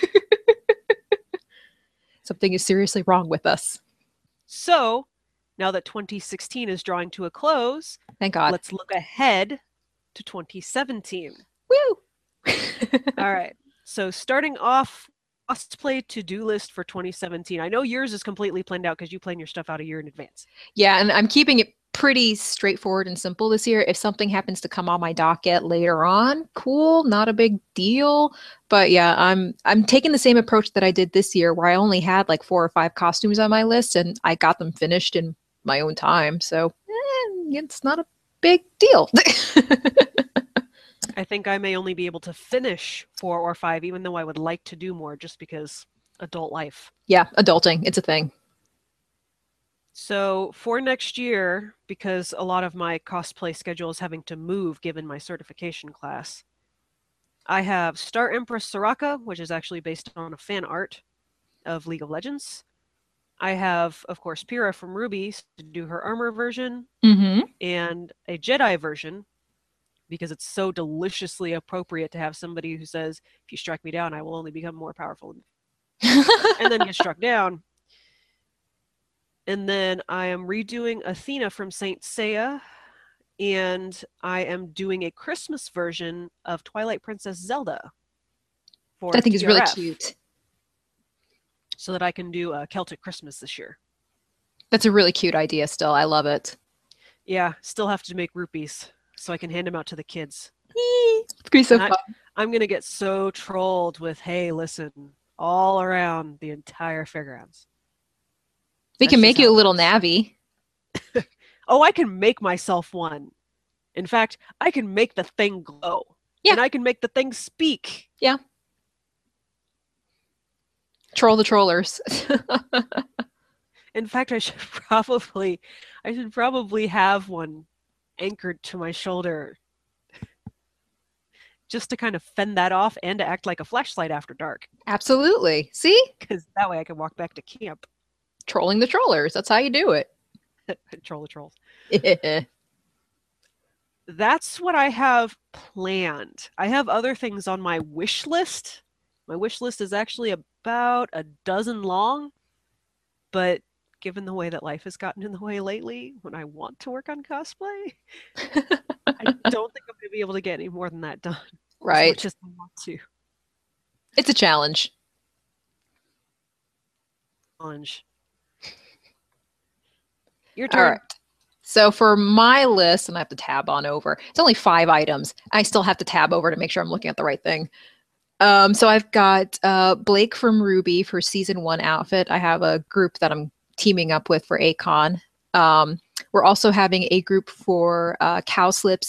Something is seriously wrong with us. So, now that 2016 is drawing to a close, Thank God. let's look ahead to 2017. Woo! All right. So, starting off, cosplay to-do list for 2017. I know yours is completely planned out because you plan your stuff out a year in advance. Yeah, and I'm keeping it pretty straightforward and simple this year. If something happens to come on my docket later on, cool, not a big deal. But yeah, I'm taking the same approach that I did this year, where I only had like 4 or 5 costumes on my list, and I got them finished in my own time. So it's not a big deal. I think I may only be able to finish 4 or 5, even though I would like to do more, just because adult life. Yeah, adulting, it's a thing. So for next year, because a lot of my cosplay schedule is having to move given my certification class, I have Star Empress Soraka, which is actually based on a fan art of League of Legends. I have, of course, Pyrrha from Ruby to do her armor version, and a Jedi version, because it's so deliciously appropriate to have somebody who says, if you strike me down, I will only become more powerful. And then get struck down. And then I am redoing Athena from Saint Seiya, and I am doing a Christmas version of Twilight Princess Zelda. I think is really TRF, cute. so that I can do a Celtic Christmas this year. That's a really cute idea still. I love it. Yeah, still have to make rupees so I can hand them out to the kids. It's gonna be so And fun. I'm going to get so trolled with, hey, listen, all around the entire fairgrounds. We That's can just make how you a it little works. Navi. Oh, I can make myself one. In fact, I can make the thing glow. Yeah. And I can make the thing speak. Troll the trollers. In fact, I should probably have one anchored to my shoulder just to kind of fend that off and to act like a flashlight after dark. Absolutely. See? Because that way I can walk back to camp. Trolling the trollers. That's how you do it. Troll the trolls. That's what I have planned. I have other things on my wish list. My wish list is actually about a dozen long, but given the way that life has gotten in the way lately, when I want to work on cosplay, I don't think I'm going to be able to get any more than that done. Right. As much as I want to. It's a challenge. Challenge. Your All turn. right. So for my list, and I have to tab on over, it's only 5 items. I still have to tab over to make sure I'm looking at the right thing. So I've got Blake from Ruby for season 1 outfit. I have a group that I'm teaming up with for Akon. We're also having a group for Cowslip's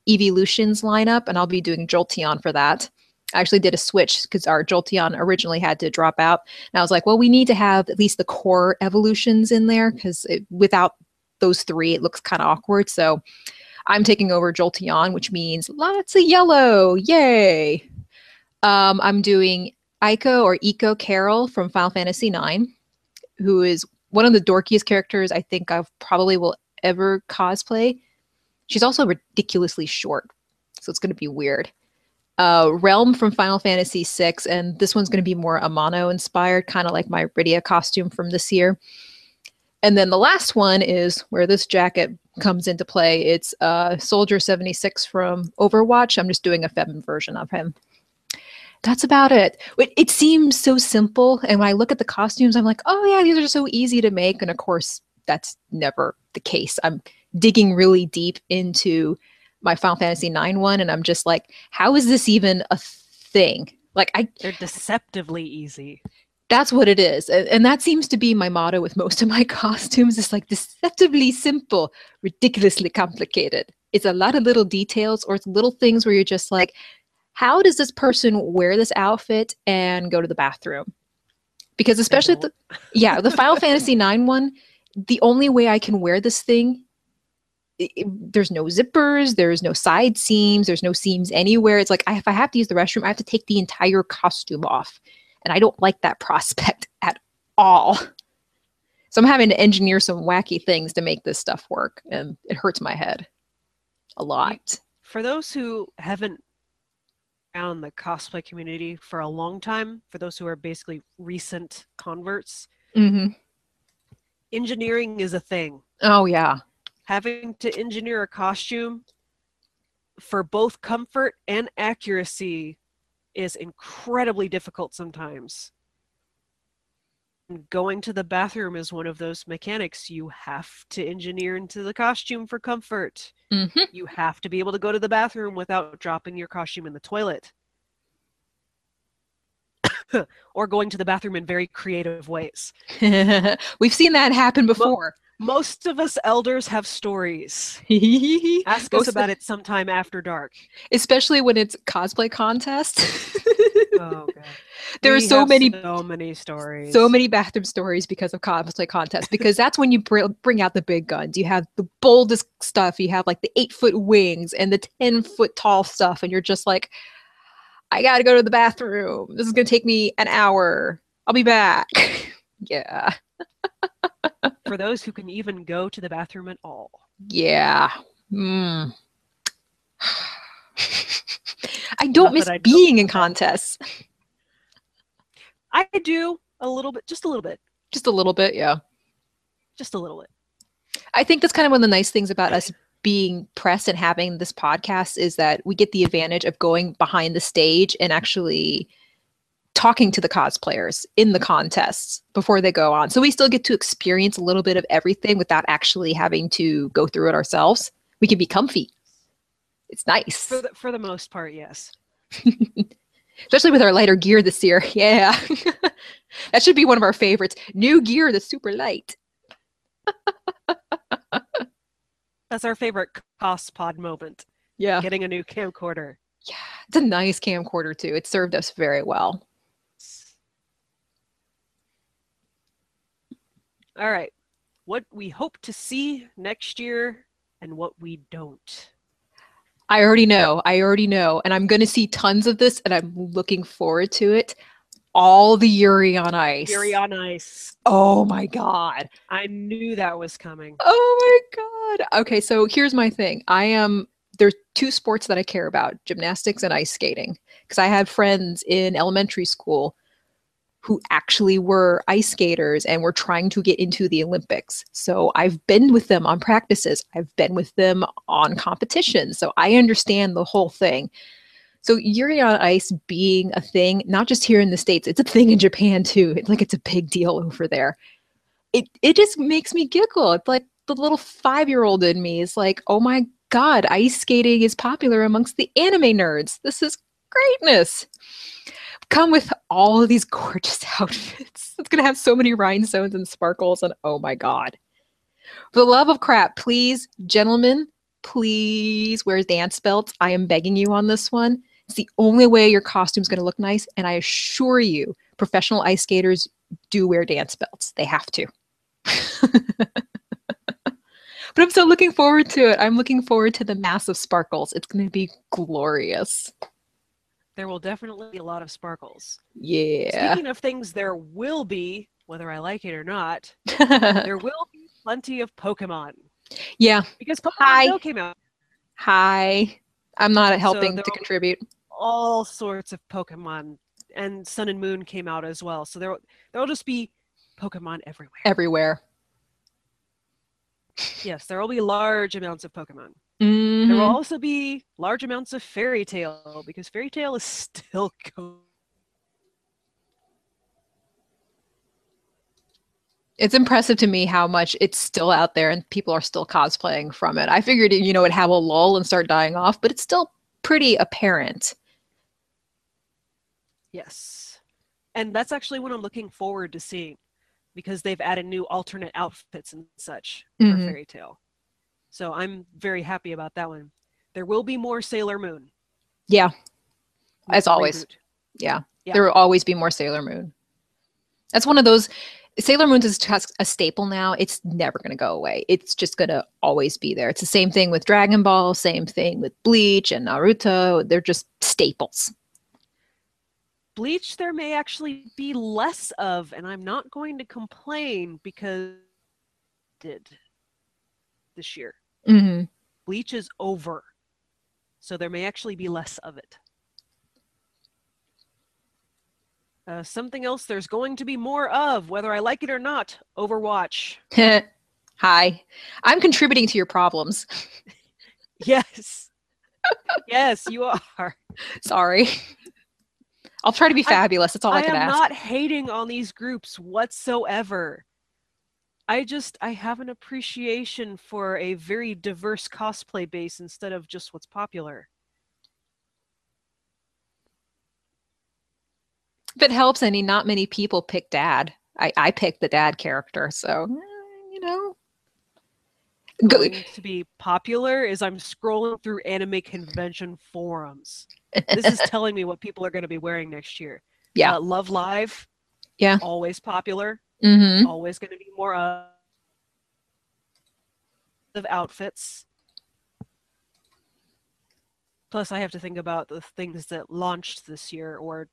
Evolutions lineup, and I'll be doing Jolteon for that. I actually did a switch because our Jolteon originally had to drop out. And I was like, well, we need to have at least the core evolutions in there because without those 3, it looks kind of awkward. So I'm taking over Jolteon, which means lots of yellow. Yay. I'm doing Eiko Carol from Final Fantasy IX, who is one of the dorkiest characters I think I probably will ever cosplay. She's also ridiculously short, so it's going to be weird. Realm from Final Fantasy VI, and this one's going to be more Amano inspired, kind of like my Rydia costume from this year. And then the last one is where this jacket comes into play. It's Soldier 76 from Overwatch. I'm just doing a feminine version of him. That's about it. It seems so simple, and when I look at the costumes, I'm like, oh yeah, these are so easy to make. And of course, that's never the case. I'm digging really deep into my Final Fantasy IX one, and I'm just like, how is this even a thing? Like, They're deceptively easy. That's what it is. And that seems to be my motto with most of my costumes. It's like deceptively simple, ridiculously complicated. It's a lot of little details, or it's little things where you're just like, how does this person wear this outfit and go to the bathroom? Because especially the Final Fantasy IX one, the only way I can wear this thing, there's no zippers, there's no side seams, there's no seams anywhere. It's like, if I have to use the restroom, I have to take the entire costume off. And I don't like that prospect at all. So I'm having to engineer some wacky things to make this stuff work. And it hurts my head a lot. For those who haven't found the cosplay community for a long time, for those who are basically recent converts, engineering is a thing. Oh, yeah. Having to engineer a costume for both comfort and accuracy is incredibly difficult sometimes. Going to the bathroom is one of those mechanics. You have to engineer into the costume for comfort. You have to be able to go to the bathroom without dropping your costume in the toilet. Or going to the bathroom in very creative ways. We've seen that happen before. Most of us elders have stories. Ask us about it sometime after dark. Especially when it's cosplay contest. Oh, God. There are so many stories. So many bathroom stories because of cosplay contests. Because that's when you bring out the big guns. You have the boldest stuff. You have like the 8-foot wings and the 10-foot tall stuff. And you're just like, I got to go to the bathroom. This is going to take me an hour. I'll be back. Yeah. For those who can even go to the bathroom at all. Yeah. I don't miss being in contests. I do a little bit, just a little bit. Just a little bit, yeah. Just a little bit. I think that's kind of one of the nice things about us being press and having this podcast is that we get the advantage of going behind the stage and actually talking to the cosplayers in the contests before they go on. So we still get to experience a little bit of everything without actually having to go through it ourselves. We can be comfy. It's nice. For the most part, yes. Especially with our lighter gear this year. Yeah. That should be one of our favorites. New gear that's super light. That's our favorite CosPod moment. Yeah. Getting a new camcorder. Yeah. It's a nice camcorder too. It served us very well. All right. What we hope to see next year and what we don't. I already know. And I'm going to see tons of this and I'm looking forward to it. All the Yuri on Ice. Yuri on Ice. Oh my God. I knew that was coming. Oh my God. Okay, so here's my thing. There's 2 sports that I care about, gymnastics and ice skating. Because I had friends in elementary school who actually were ice skaters and were trying to get into the Olympics. So I've been with them on practices. I've been with them on competitions. So I understand the whole thing. So Yuri on Ice being a thing, not just here in the States, it's a thing in Japan too. It's a big deal over there. It just makes me giggle. It's like the little 5-year-old in me is like, oh my God, ice skating is popular amongst the anime nerds. This is greatness. Come with all of these gorgeous outfits. It's going to have so many rhinestones and sparkles and oh my God. For the love of crap, please, gentlemen, please wear dance belts. I am begging you on this one. It's the only way your costume's going to look nice. And I assure you, professional ice skaters do wear dance belts. They have to. But I'm so looking forward to it. I'm looking forward to the massive sparkles. It's going to be glorious. There will definitely be a lot of sparkles. Yeah. Speaking of things there will be, whether I like it or not, there will be plenty of Pokemon. Yeah. Because Pokemon Hi. Go came out. Hi. I'm not helping there to will- contribute. All sorts of Pokemon. And Sun and Moon came out as well. So there'll just be Pokemon everywhere. Everywhere. Yes, there will be large amounts of Pokemon. Mhm. There will also be large amounts of Fairy Tail, because Fairy Tail is still going. It's impressive to me how much it's still out there and people are still cosplaying from it. I figured, it'd have a lull and start dying off, but it's still pretty apparent. Yes. And that's actually what I'm looking forward to seeing, because they've added new alternate outfits and such for Mhm. Fairy Tail. So I'm very happy about that one. There will be more Sailor Moon. Yeah, with as the always. reboot. Yeah. Yeah. There will always be more Sailor Moon. That's one of those. Sailor Moon is just a staple now. It's never going to go away. It's just going to always be there. It's the same thing with Dragon Ball, same thing with Bleach and Naruto. They're just staples. Bleach there may actually be less of, and I'm not going to complain because it did this year. Hmm. Bleach is over. So there may actually be less of it. Something else there's going to be more of, whether I like it or not, Overwatch. Hi. I'm contributing to your problems. Yes. Yes, you are. Sorry. I'll try to be fabulous. That's all I, I can am ask. not hating on these groups whatsoever. I have an appreciation for a very diverse cosplay base instead of just what's popular. If it helps any, not many people pick dad. I picked the dad character, so Going to be popular is I'm scrolling through anime convention forums. This is telling me what people are going to be wearing next year. Yeah. Love Live. Yeah. Always popular. Mm-hmm. Always going to be more of outfits. Plus, I have to think about the things that launched this year or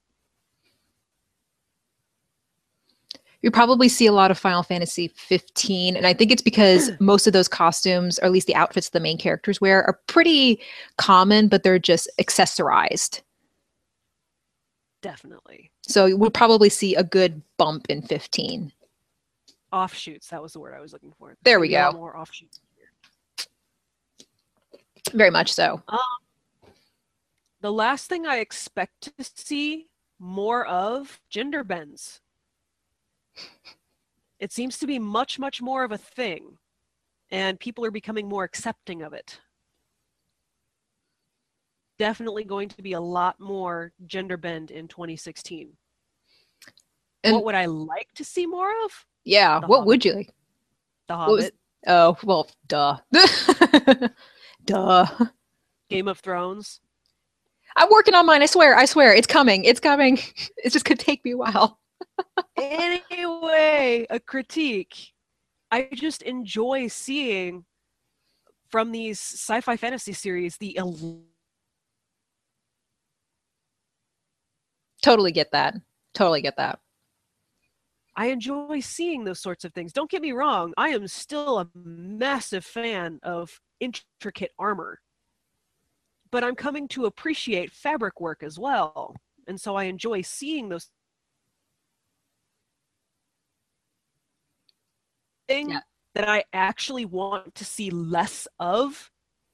You probably see a lot of Final Fantasy 15, and I think it's because most of those costumes, or at least the outfits the main characters wear, are pretty common, but they're just accessorized. definitely. So we'll probably see a good bump in 15. Offshoots, that was the word I was looking for. There we Maybe a lot go. more offshoots here. Very much so. The last thing I expect to see more of, gender bends. It seems to be much, much more of a thing, and people are becoming more accepting of it. Definitely going to be a lot more gender bend in 2016. And what would I like to see more of? yeah, The what Hobbit. would you like? The What was- Hobbit, Oh, well, duh. Duh. Game of Thrones. I'm working on mine. I swear. It's coming. It's coming. It's just going to take me a while. Anyway, a critique. I just enjoy seeing from these sci-fi fantasy series the Totally get that. Totally get that. I enjoy seeing those sorts of things. Don't get me wrong, I am still a massive fan of intricate armor. But I'm coming to appreciate fabric work as well. And so I enjoy seeing those things that I actually want to see less of.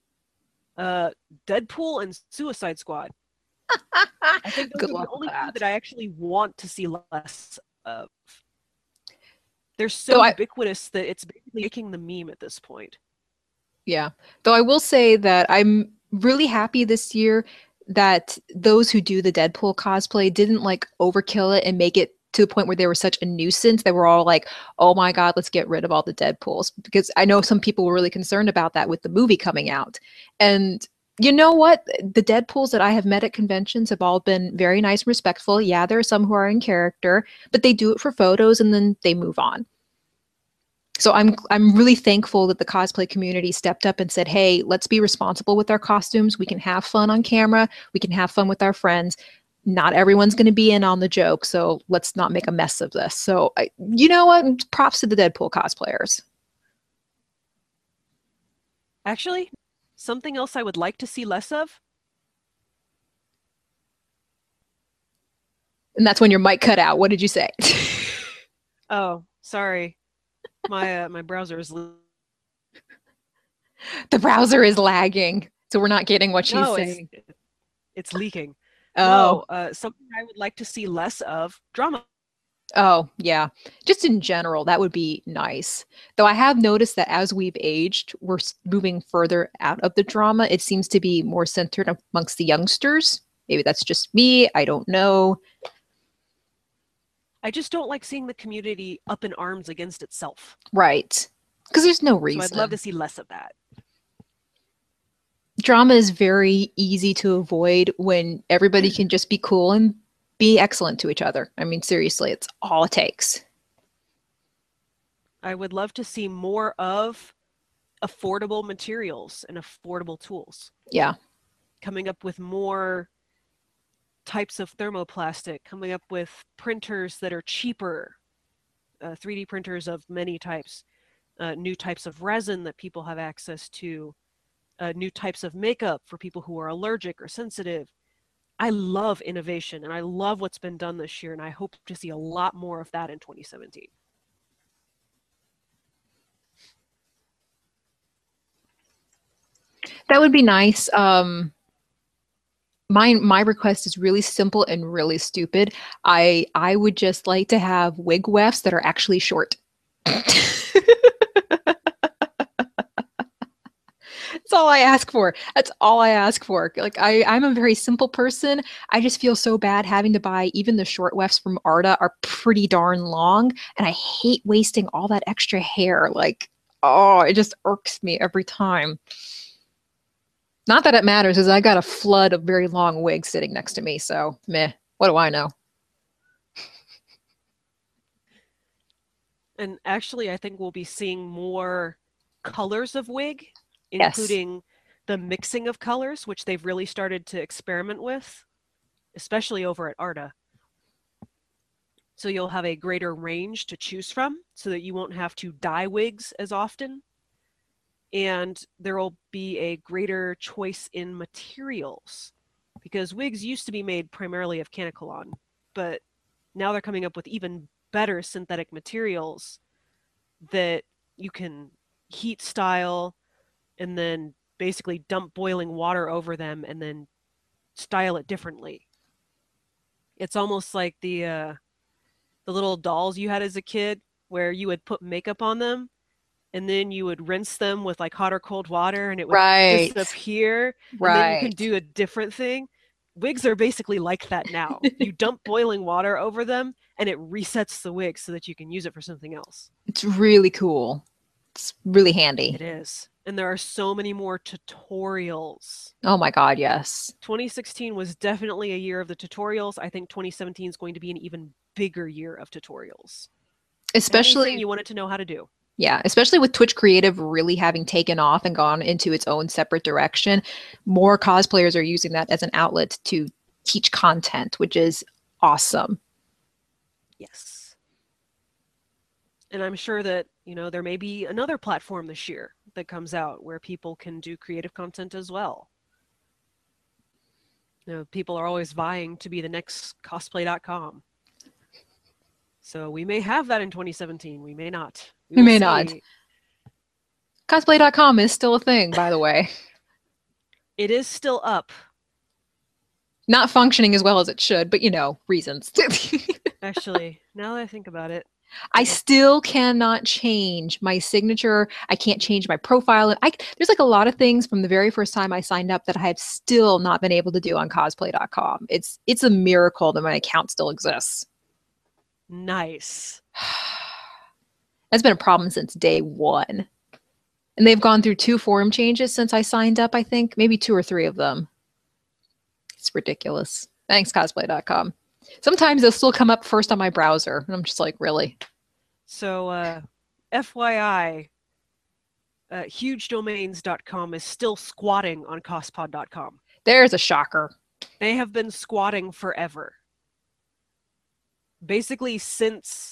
Deadpool and Suicide Squad. I think those Good are luck the only with two that. that I actually want to see less of. They're so Though ubiquitous that it's basically making the meme at this point. Yeah. Though I will say that I'm really happy this year that those who do the Deadpool cosplay didn't like overkill it and make it to the point where they were such a nuisance. They were all like, oh my God, let's get rid of all the Deadpools. Because I know some people were really concerned about that with the movie coming out. And you know what? The Deadpools that I have met at conventions have all been very nice and respectful. Yeah, there are some who are in character, but they do it for photos and then they move on. So I'm really thankful that the cosplay community stepped up and said, hey, let's be responsible with our costumes. We can have fun on camera. We can have fun with our friends. Not everyone's going to be in on the joke, so let's not make a mess of this. So you know what? Props to the Deadpool cosplayers. Actually, something else I would like to see less of. And that's when your mic cut out. What did you say? Oh, sorry. My browser is The browser is lagging, so we're not getting what she's saying. It's leaking. Oh. No, something I would like to see less of, drama. Oh, yeah. Just in general, that would be nice. Though I have noticed that as we've aged, we're moving further out of the drama. It seems to be more centered amongst the youngsters. Maybe that's just me. I don't know. I just don't like seeing the community up in arms against itself. Right. Because there's no reason. So I'd love to see less of that. Drama is very easy to avoid when everybody can just be cool and be excellent to each other. I mean, seriously, it's all it takes. I would love to see more of affordable materials and affordable tools. Yeah. Coming up with more types of thermoplastic, coming up with printers that are cheaper, 3D printers of many types, new types of resin that people have access to, new types of makeup for people who are allergic or sensitive. I love innovation and I love what's been done this year, and I hope to see a lot more of that in 2017. That would be nice. My request is really simple and really stupid. I would just like to have wig wefts that are actually short. That's all I ask for. That's all I ask for. Like I'm a very simple person. I just feel so bad having to buy even the short wefts from Arda are pretty darn long, and I hate wasting all that extra hair. Like, oh, it just irks me every time. Not that it matters, because I got a flood of very long wigs sitting next to me, so meh, what do I know? And actually, I think we'll be seeing more colors of wig, Yes. including the mixing of colors, which they've really started to experiment with, especially over at Arda. So you'll have a greater range to choose from so that you won't have to dye wigs as often. And there will be a greater choice in materials, because wigs used to be made primarily of Canacolon, but now they're coming up with even better synthetic materials that you can heat style and then basically dump boiling water over them and then style it differently. It's almost like the little dolls you had as a kid where you would put makeup on them and then you would rinse them with like hot or cold water and it would Right. disappear. Right. And then you can do a different thing. Wigs are basically like that now. You dump boiling water over them and it resets the wig so that you can use it for something else. It's really cool. It's really handy. It is. And there are so many more tutorials. Oh my God, yes. 2016 was definitely a year of the tutorials. I think 2017 is going to be an even bigger year of tutorials. Especially Anything you wanted to know how to do. Yeah, especially with Twitch Creative really having taken off and gone into its own separate direction, more cosplayers are using that as an outlet to teach content, which is awesome. Yes. And I'm sure that, you know, there may be another platform this year that comes out where people can do creative content as well. You know, people are always vying to be the next cosplay.com. So we may have that in 2017. We may not. We may will not. see. Cosplay.com is still a thing, by the way. It is still up. Not functioning as well as it should, but you know, reasons. Actually, now that I think about it. I still cannot change my signature. I can't change my profile. There's like a lot of things from the very first time I signed up that I have still not been able to do on cosplay.com. It's a miracle that my account still exists. Nice. That's been a problem since day one. And they've gone through 2 forum changes since I signed up, I think. Maybe 2 or 3 of them. It's ridiculous. Thanks, cosplay.com. Sometimes they'll still come up first on my browser. And I'm just like, really? So, FYI, hugedomains.com is still squatting on cospod.com. There's a shocker. They have been squatting forever. Basically, since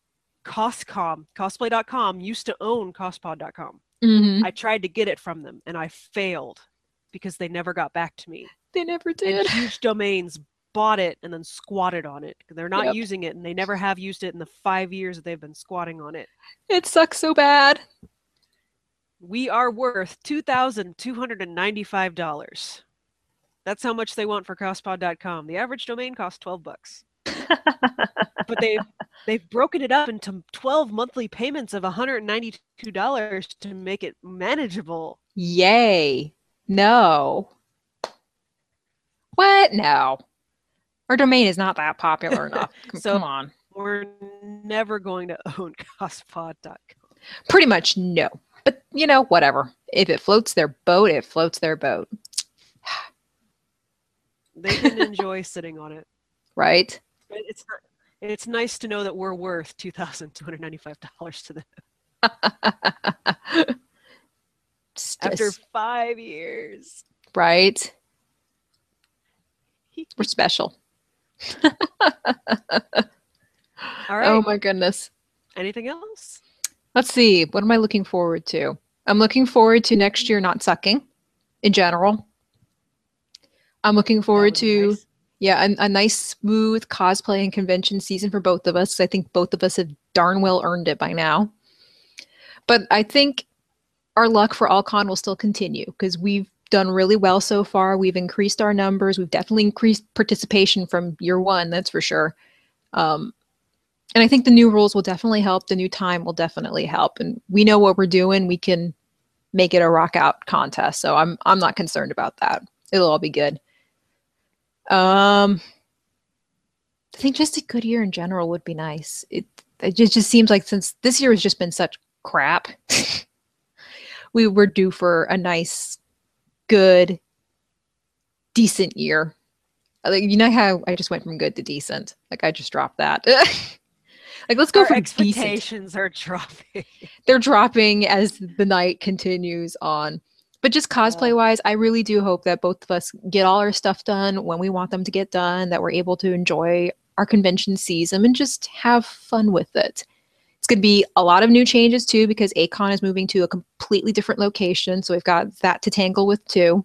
cosplay.com used to own cospod.com. Mm-hmm. I tried to get it from them, and I failed because they never got back to me. They never And did. Huge Domains bought it and then squatted on it. They're not Yep. using it, and they never have used it in the 5 years that they've been squatting on it. It sucks so bad. We are worth $2,295. That's how much they want for cospod.com. The average domain costs $12. But they've broken it up into 12 monthly payments of $192 to make it manageable. Yay. No. What? No. Our domain is not that popular enough. So- Come on. We're never going to own cospod.com. Pretty much no. But, whatever. If it floats their boat, it floats their boat. They can enjoy sitting on it. Right? It's nice to know that we're worth $2,295 to them after 5 years. Right? We're special. All right. Oh my goodness. Anything else? Let's see. What am I looking forward to? I'm looking forward to next year not sucking in general. I'm looking forward That would be to nice. a nice smooth cosplay and convention season for both of us. I think both of us have darn well earned it by now. But I think our luck for AllCon will still continue because we've done really well so far. We've increased our numbers. We've definitely increased participation from year one, that's for sure. And I think the new rules will definitely help. The new time will definitely help. And we know what we're doing. We can make it a rock out contest. So I'm not concerned about that. It'll all be good. I think just a good year in general would be nice. It just seems like since this year has just been such crap, we were due for a nice, good, decent year. Like, you know how I just went from good to decent? Like, I just dropped that. Like, let's go Our for decent. expectations are dropping. They're dropping as the night continues on. But just cosplay wise, I really do hope that both of us get all our stuff done when we want them to get done, that we're able to enjoy our convention season and just have fun with it. It's going to be a lot of new changes too, because A-Kon is moving to a completely different location. So we've got that to tangle with too.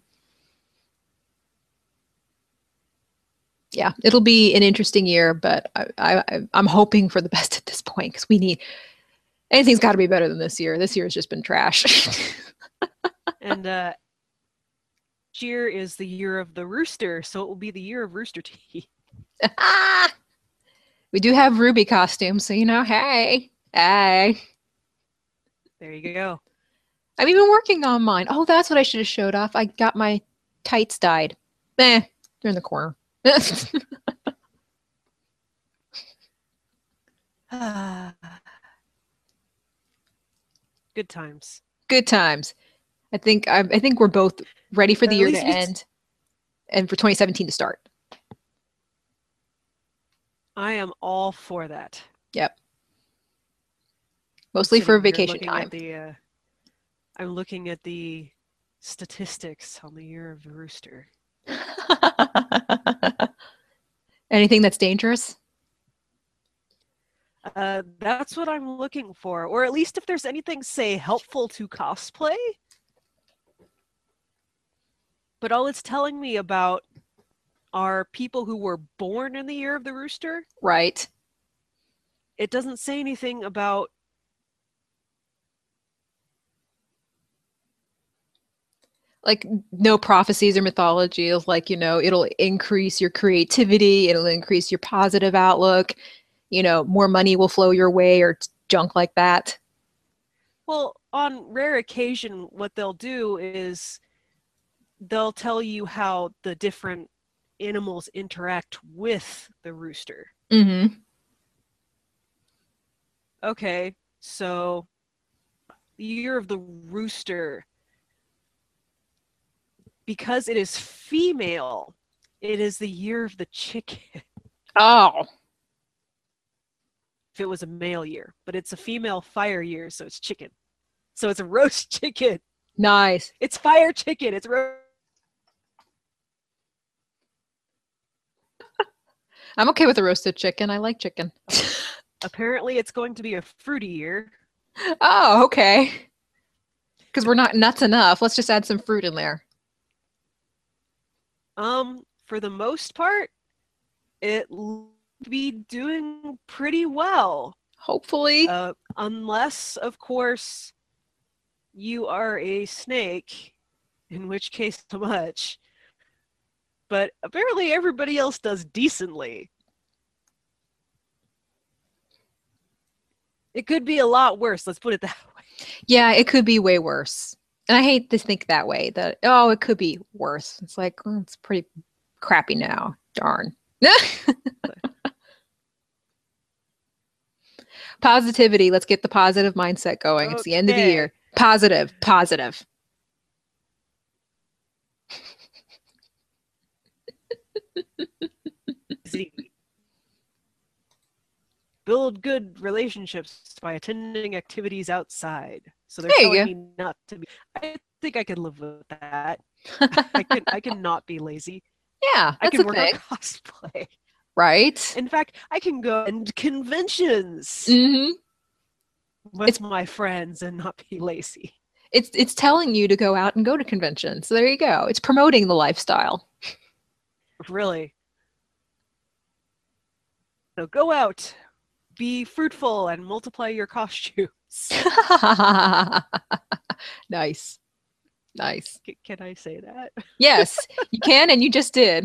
Yeah, it'll be an interesting year, but I'm hoping for the best at this point because we need anything's got to be better than this year. This year has just been trash. And this year is the year of the rooster, so it will be the year of Rooster Teeth. We do have Ruby costumes, so hey. There you go. I'm even working on mine. Oh, that's what I should have showed off. I got my tights dyed. They're in the corner. Good times. Good times. I think we're both ready for the At year to least we- end and for 2017 to start. I am all for that. Yep. Mostly for Sitting here vacation looking time. at the, I'm looking at the statistics on the year of the rooster. Anything that's dangerous? That's what I'm looking for, or at least if there's anything, say, helpful to cosplay. But all it's telling me about are people who were born in the year of the rooster. Right. It doesn't say anything about like no prophecies or mythologies, like, it'll increase your creativity, it'll increase your positive outlook, more money will flow your way or junk like that. Well, on rare occasion, what they'll do is they'll tell you how the different animals interact with the rooster. Mm-hmm. Okay, so the year of the rooster. Because it is female, it is the year of the chicken. Oh, If it was a male year, but it's a female fire year, so it's chicken. So it's a roast chicken. nice. It's fire chicken. It's roast. I'm okay with a roasted chicken. I like chicken. Apparently, it's going to be a fruity year. Oh, okay. Because we're not nuts enough. Let's just add some fruit in there. For the most part, it will be doing pretty well. Hopefully. Unless, of course, you are a snake, in which case, so much. But apparently, everybody else does decently. It could be a lot worse. Let's put it that way. Yeah, it could be way worse. And I hate to think that way, that, oh, it could be worse. It's like, oh, it's pretty crappy now. Darn. Positivity. Let's get the positive mindset going. It's the end of the Okay. year. Positive. Positive. See, build good relationships by attending activities outside. So they're There you telling me not to be. I think I could live with that. I can not be lazy. Yeah, I that's can a work thing. on cosplay. Right? In fact, I can go and conventions Mm-hmm. with my friends and not be lazy. It's telling you to go out and go to conventions. So there you go. It's promoting the lifestyle. Really. So go out, be fruitful, and multiply your costumes. Nice. Nice. Can I say that? Yes, you can, and you just did.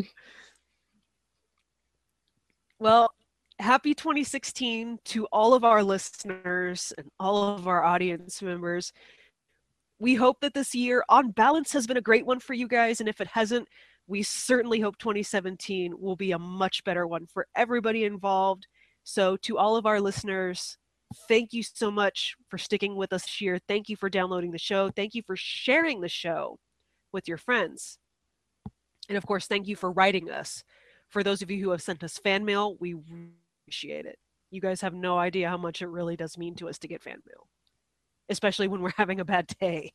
Well, happy 2016 to all of our listeners and all of our audience members. We hope that this year, on balance, has been a great one for you guys. And if it hasn't, we certainly hope 2017 will be a much better one for everybody involved. So to all of our listeners, thank you so much for sticking with us this year. Thank you for downloading the show. Thank you for sharing the show with your friends. And of course, thank you for writing us. For those of you who have sent us fan mail, we appreciate it. You guys have no idea how much it really does mean to us to get fan mail, especially when we're having a bad day.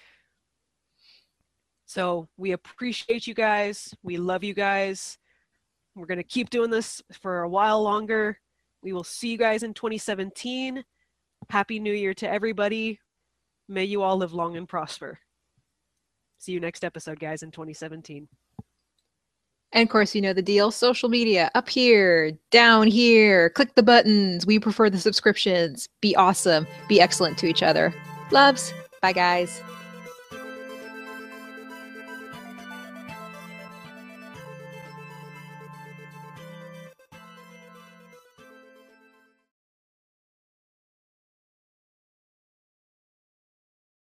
So we appreciate you guys. We love you guys. We're going to keep doing this for a while longer. We will see you guys in 2017. Happy New Year to everybody. May you all live long and prosper. See you next episode, guys, in 2017. And of course, you know the deal. Social media, up here, down here. Click the buttons. We prefer the subscriptions. Be awesome. Be excellent to each other. Loves. Bye, guys.